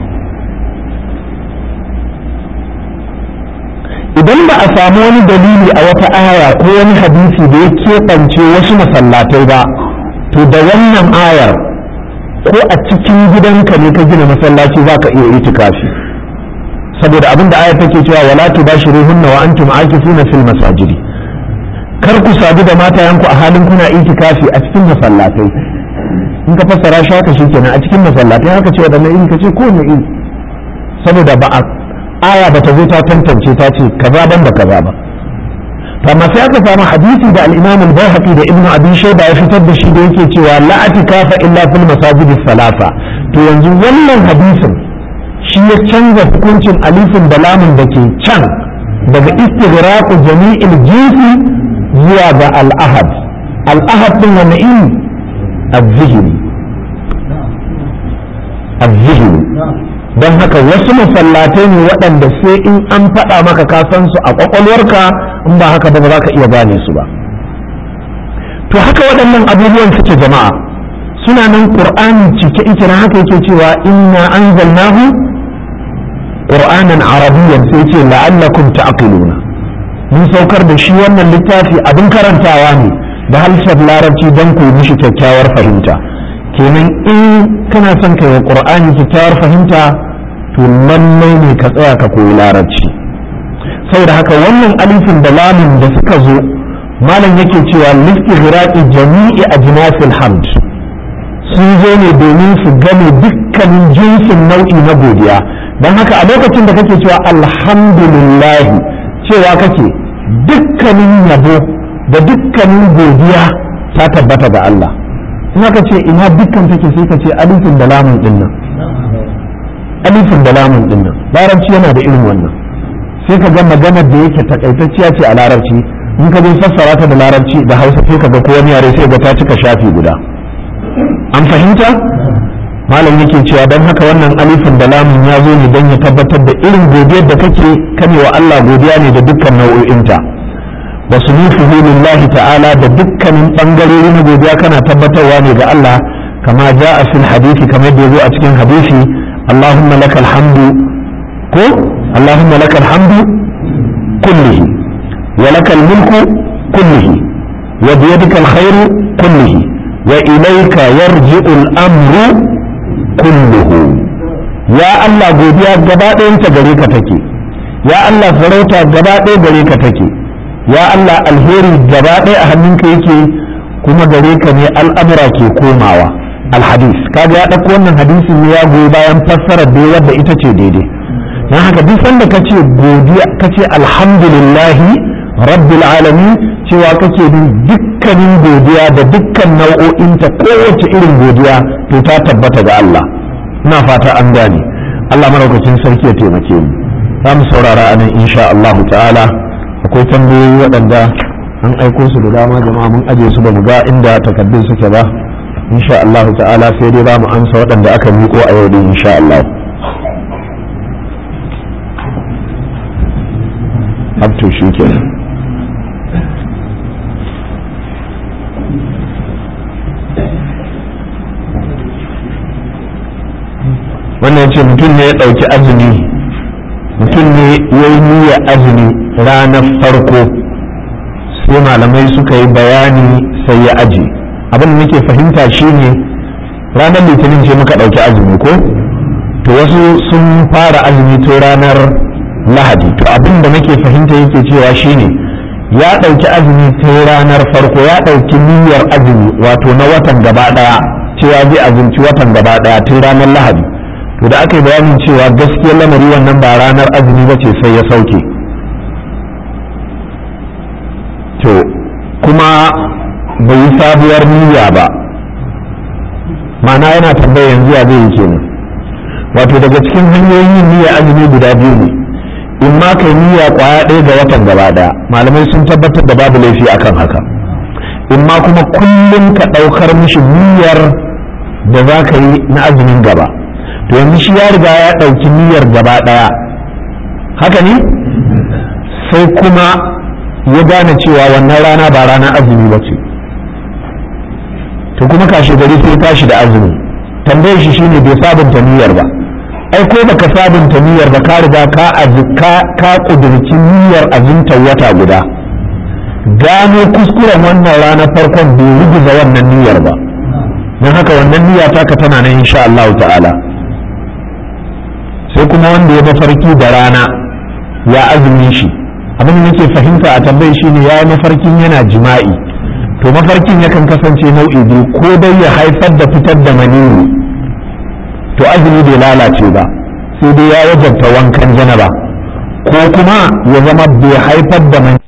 Speaker 1: idan ba a samu wani dalili a wata aya ko wani hadisi da ya keɓance wasu masallatai ba to da wannan ayar ko a cikin gidanka ne ka gina masallaci za ka iya itikafi saboda abin da ayar take cewa wala tubashiruhunna wa antum aakifuna fil masajidi kar ku sadu da matayanku a halin kuna itikafi a cikin masallatai in ka fassara shi haka shikenan a cikin masallatai haka ce wadannan iri kace ko ne iri saboda ba a aya ba ta zo ta tantance ta ce kaza ban da kaza ba to amma sai aka samu hadisi da al-Imam al-Baihaqi da Ibn Abi Shayba ya fitar da shi da yake cewa la atikafa illa fil masajid salasa to yanzu wannan hadisin shi ya canza hukuncin alifin da lamun da ke can daga istighraq jami'il jinsi zuwa ga al-ahad al-ahad din wani iri az-zihni az-zihni don haka wasu masallatai ne waɗanda sai in an faɗa maka ka san su a ƙwaƙwalwarka in ba haka ba ba za ka iya gane su ba to haka waɗannan abubuwan suke jama'a suna nan qur'ani cike ita na haka yake cewa inna anzalnahu qur'anan arabiyyan sai ce la'allakum ta'qiluna mun saukar da shi wannan littafi abin karantawa ne da harshen larabci don ku mishi kyakkyawar fahimta kenan in kana son kai wa qur'ani kyakkyawar fahimta to lallai ne ka tsaya ka koyi larabci saboda haka wannan alifin da lamun da suka zo malam yake cewa listighraqi jami'i ajnasil hamd sun zo ne domin su game dukkanin jinsin nau'i na godiya don haka a lokacin da kake cewa alhamdulillah cewa kake dukkanin yabo da dukkanin godiya ta tabbata ga Allah in aka ce ina dukkan take sai ka ce alifin da lamun din nan alifin da lamun din nan larabci yana da irin wannan sai ka ga maganar da yake takaitacciya ce a larabci in ka zo fassara ta da larabci da Hausa sai ka ga ko wani yare sai ga ta cika shafi guda an fahimta malam yake cewa don haka wannan alifin da lamun ya zo ne don ya tabbatar da irin godiyar da kake kane wa Allah godiya ne da dukkan nau'o'inta wa sunufuhu lillahi ta'ala da dukkanin bangarori na godiya kana tabbatarwa ne ga Allah kama ja'a fil hadisi kamar da yazo a cikin hadisi Allahumma lakal hamdu ko Allahumma lakal hamdu kullihi wa lakal mulku kullihi wa biyadikal khairu kullihi wa ilayka yarji'u al-amru kulluhu ya Allah godiya gaba ɗayanta gare ka take ya Allah farauta gaba ɗaya gare ka take ya Allah alheri gaba ɗaya a hannunka yake kuma gare ka ne al'amura ke komawa alhadis kaga ya ɗauko wannan hadisin ne ya goyi bayan fassarar da wadda ita ce daidai don haka duk sanda kace godiya kace alhamdulillahi rabbil alamin cewa kake bin dukkanin godiya da dukkan nau'o'inta kowace irin godiya to ta tabbata ga Allah ina fata an gane Allah maraukakin sarki ya taimake mu za mu saurara anan insha Allah ta'ala akwai tambayoyi waɗanda an aiko su da dama jama'a mun aje su ba mu ga inda takaddun suke ba insha Allah ta'ala sai dai za mu amsa waɗanda aka miko a yau din insha Allah abto shi kenan wannan ce mutum ne ya ɗauki azumi mutum ne ya yi niyyar azumi ranar farko sai malamai suka yi bayani sai ya aji abin da nake fahimta shine ranar litinin ce muka ɗauki azumi ko to wasu sun fara azumi to ranar lahadi to abin da nake fahimta yake cewa shine ya ɗauki azumi ta ranar farko ya ɗauki niyyar azumi wato na watan gaba ɗaya cewa zai azumci watan gaba ɗaya tun ranar lahadi to da aka yi bayanin cewa gaskiyar lamari wannan ba ranar azumi ba ce sai ya sauke to kuma bai yi sabuwar niyya ba ma'ana yana tambaya yanzu ya zai yi kenan wato daga cikin hanyoyin yin niyya azumi guda biyu ne in ma kai niyya kwaya ɗaya ga watan gaba ɗaya malamai sun tabbatar da babu laifi akan haka in ma kuma kullum ka ɗaukar mishi niyyar da za ka yi na azumin gaba to yanzu shi ya riga ya ɗauki niyyar gaba ɗaya haka ne sai kuma ya gane cewa wannan rana ba rana azumi ba ce to kuma kashe gari sai tashi da azumi tambayar shi shine bai sabunta niyyar ba ai ko baka sabunta niyyar ba ka riga ka azka ka kudurci niyyar azumtar wata guda gano kuskuren wannan rana farkon bai ruguza wannan niyyar ba don haka wannan niyya taka tana nan insha Allah ta'ala sai kuma wanda ya mafarki da rana ya azumin shi abin da nake fahimta a tambayi shine ya yi mafarkin yana jima'i to mafarkin yakan kasance nau'i biyu ko dai ya haifar da fitar da maniyyi to azumi bai lalace ba sai dai ya wajabta wankan janaba ko kuma ya zama bai haifar da maniyyi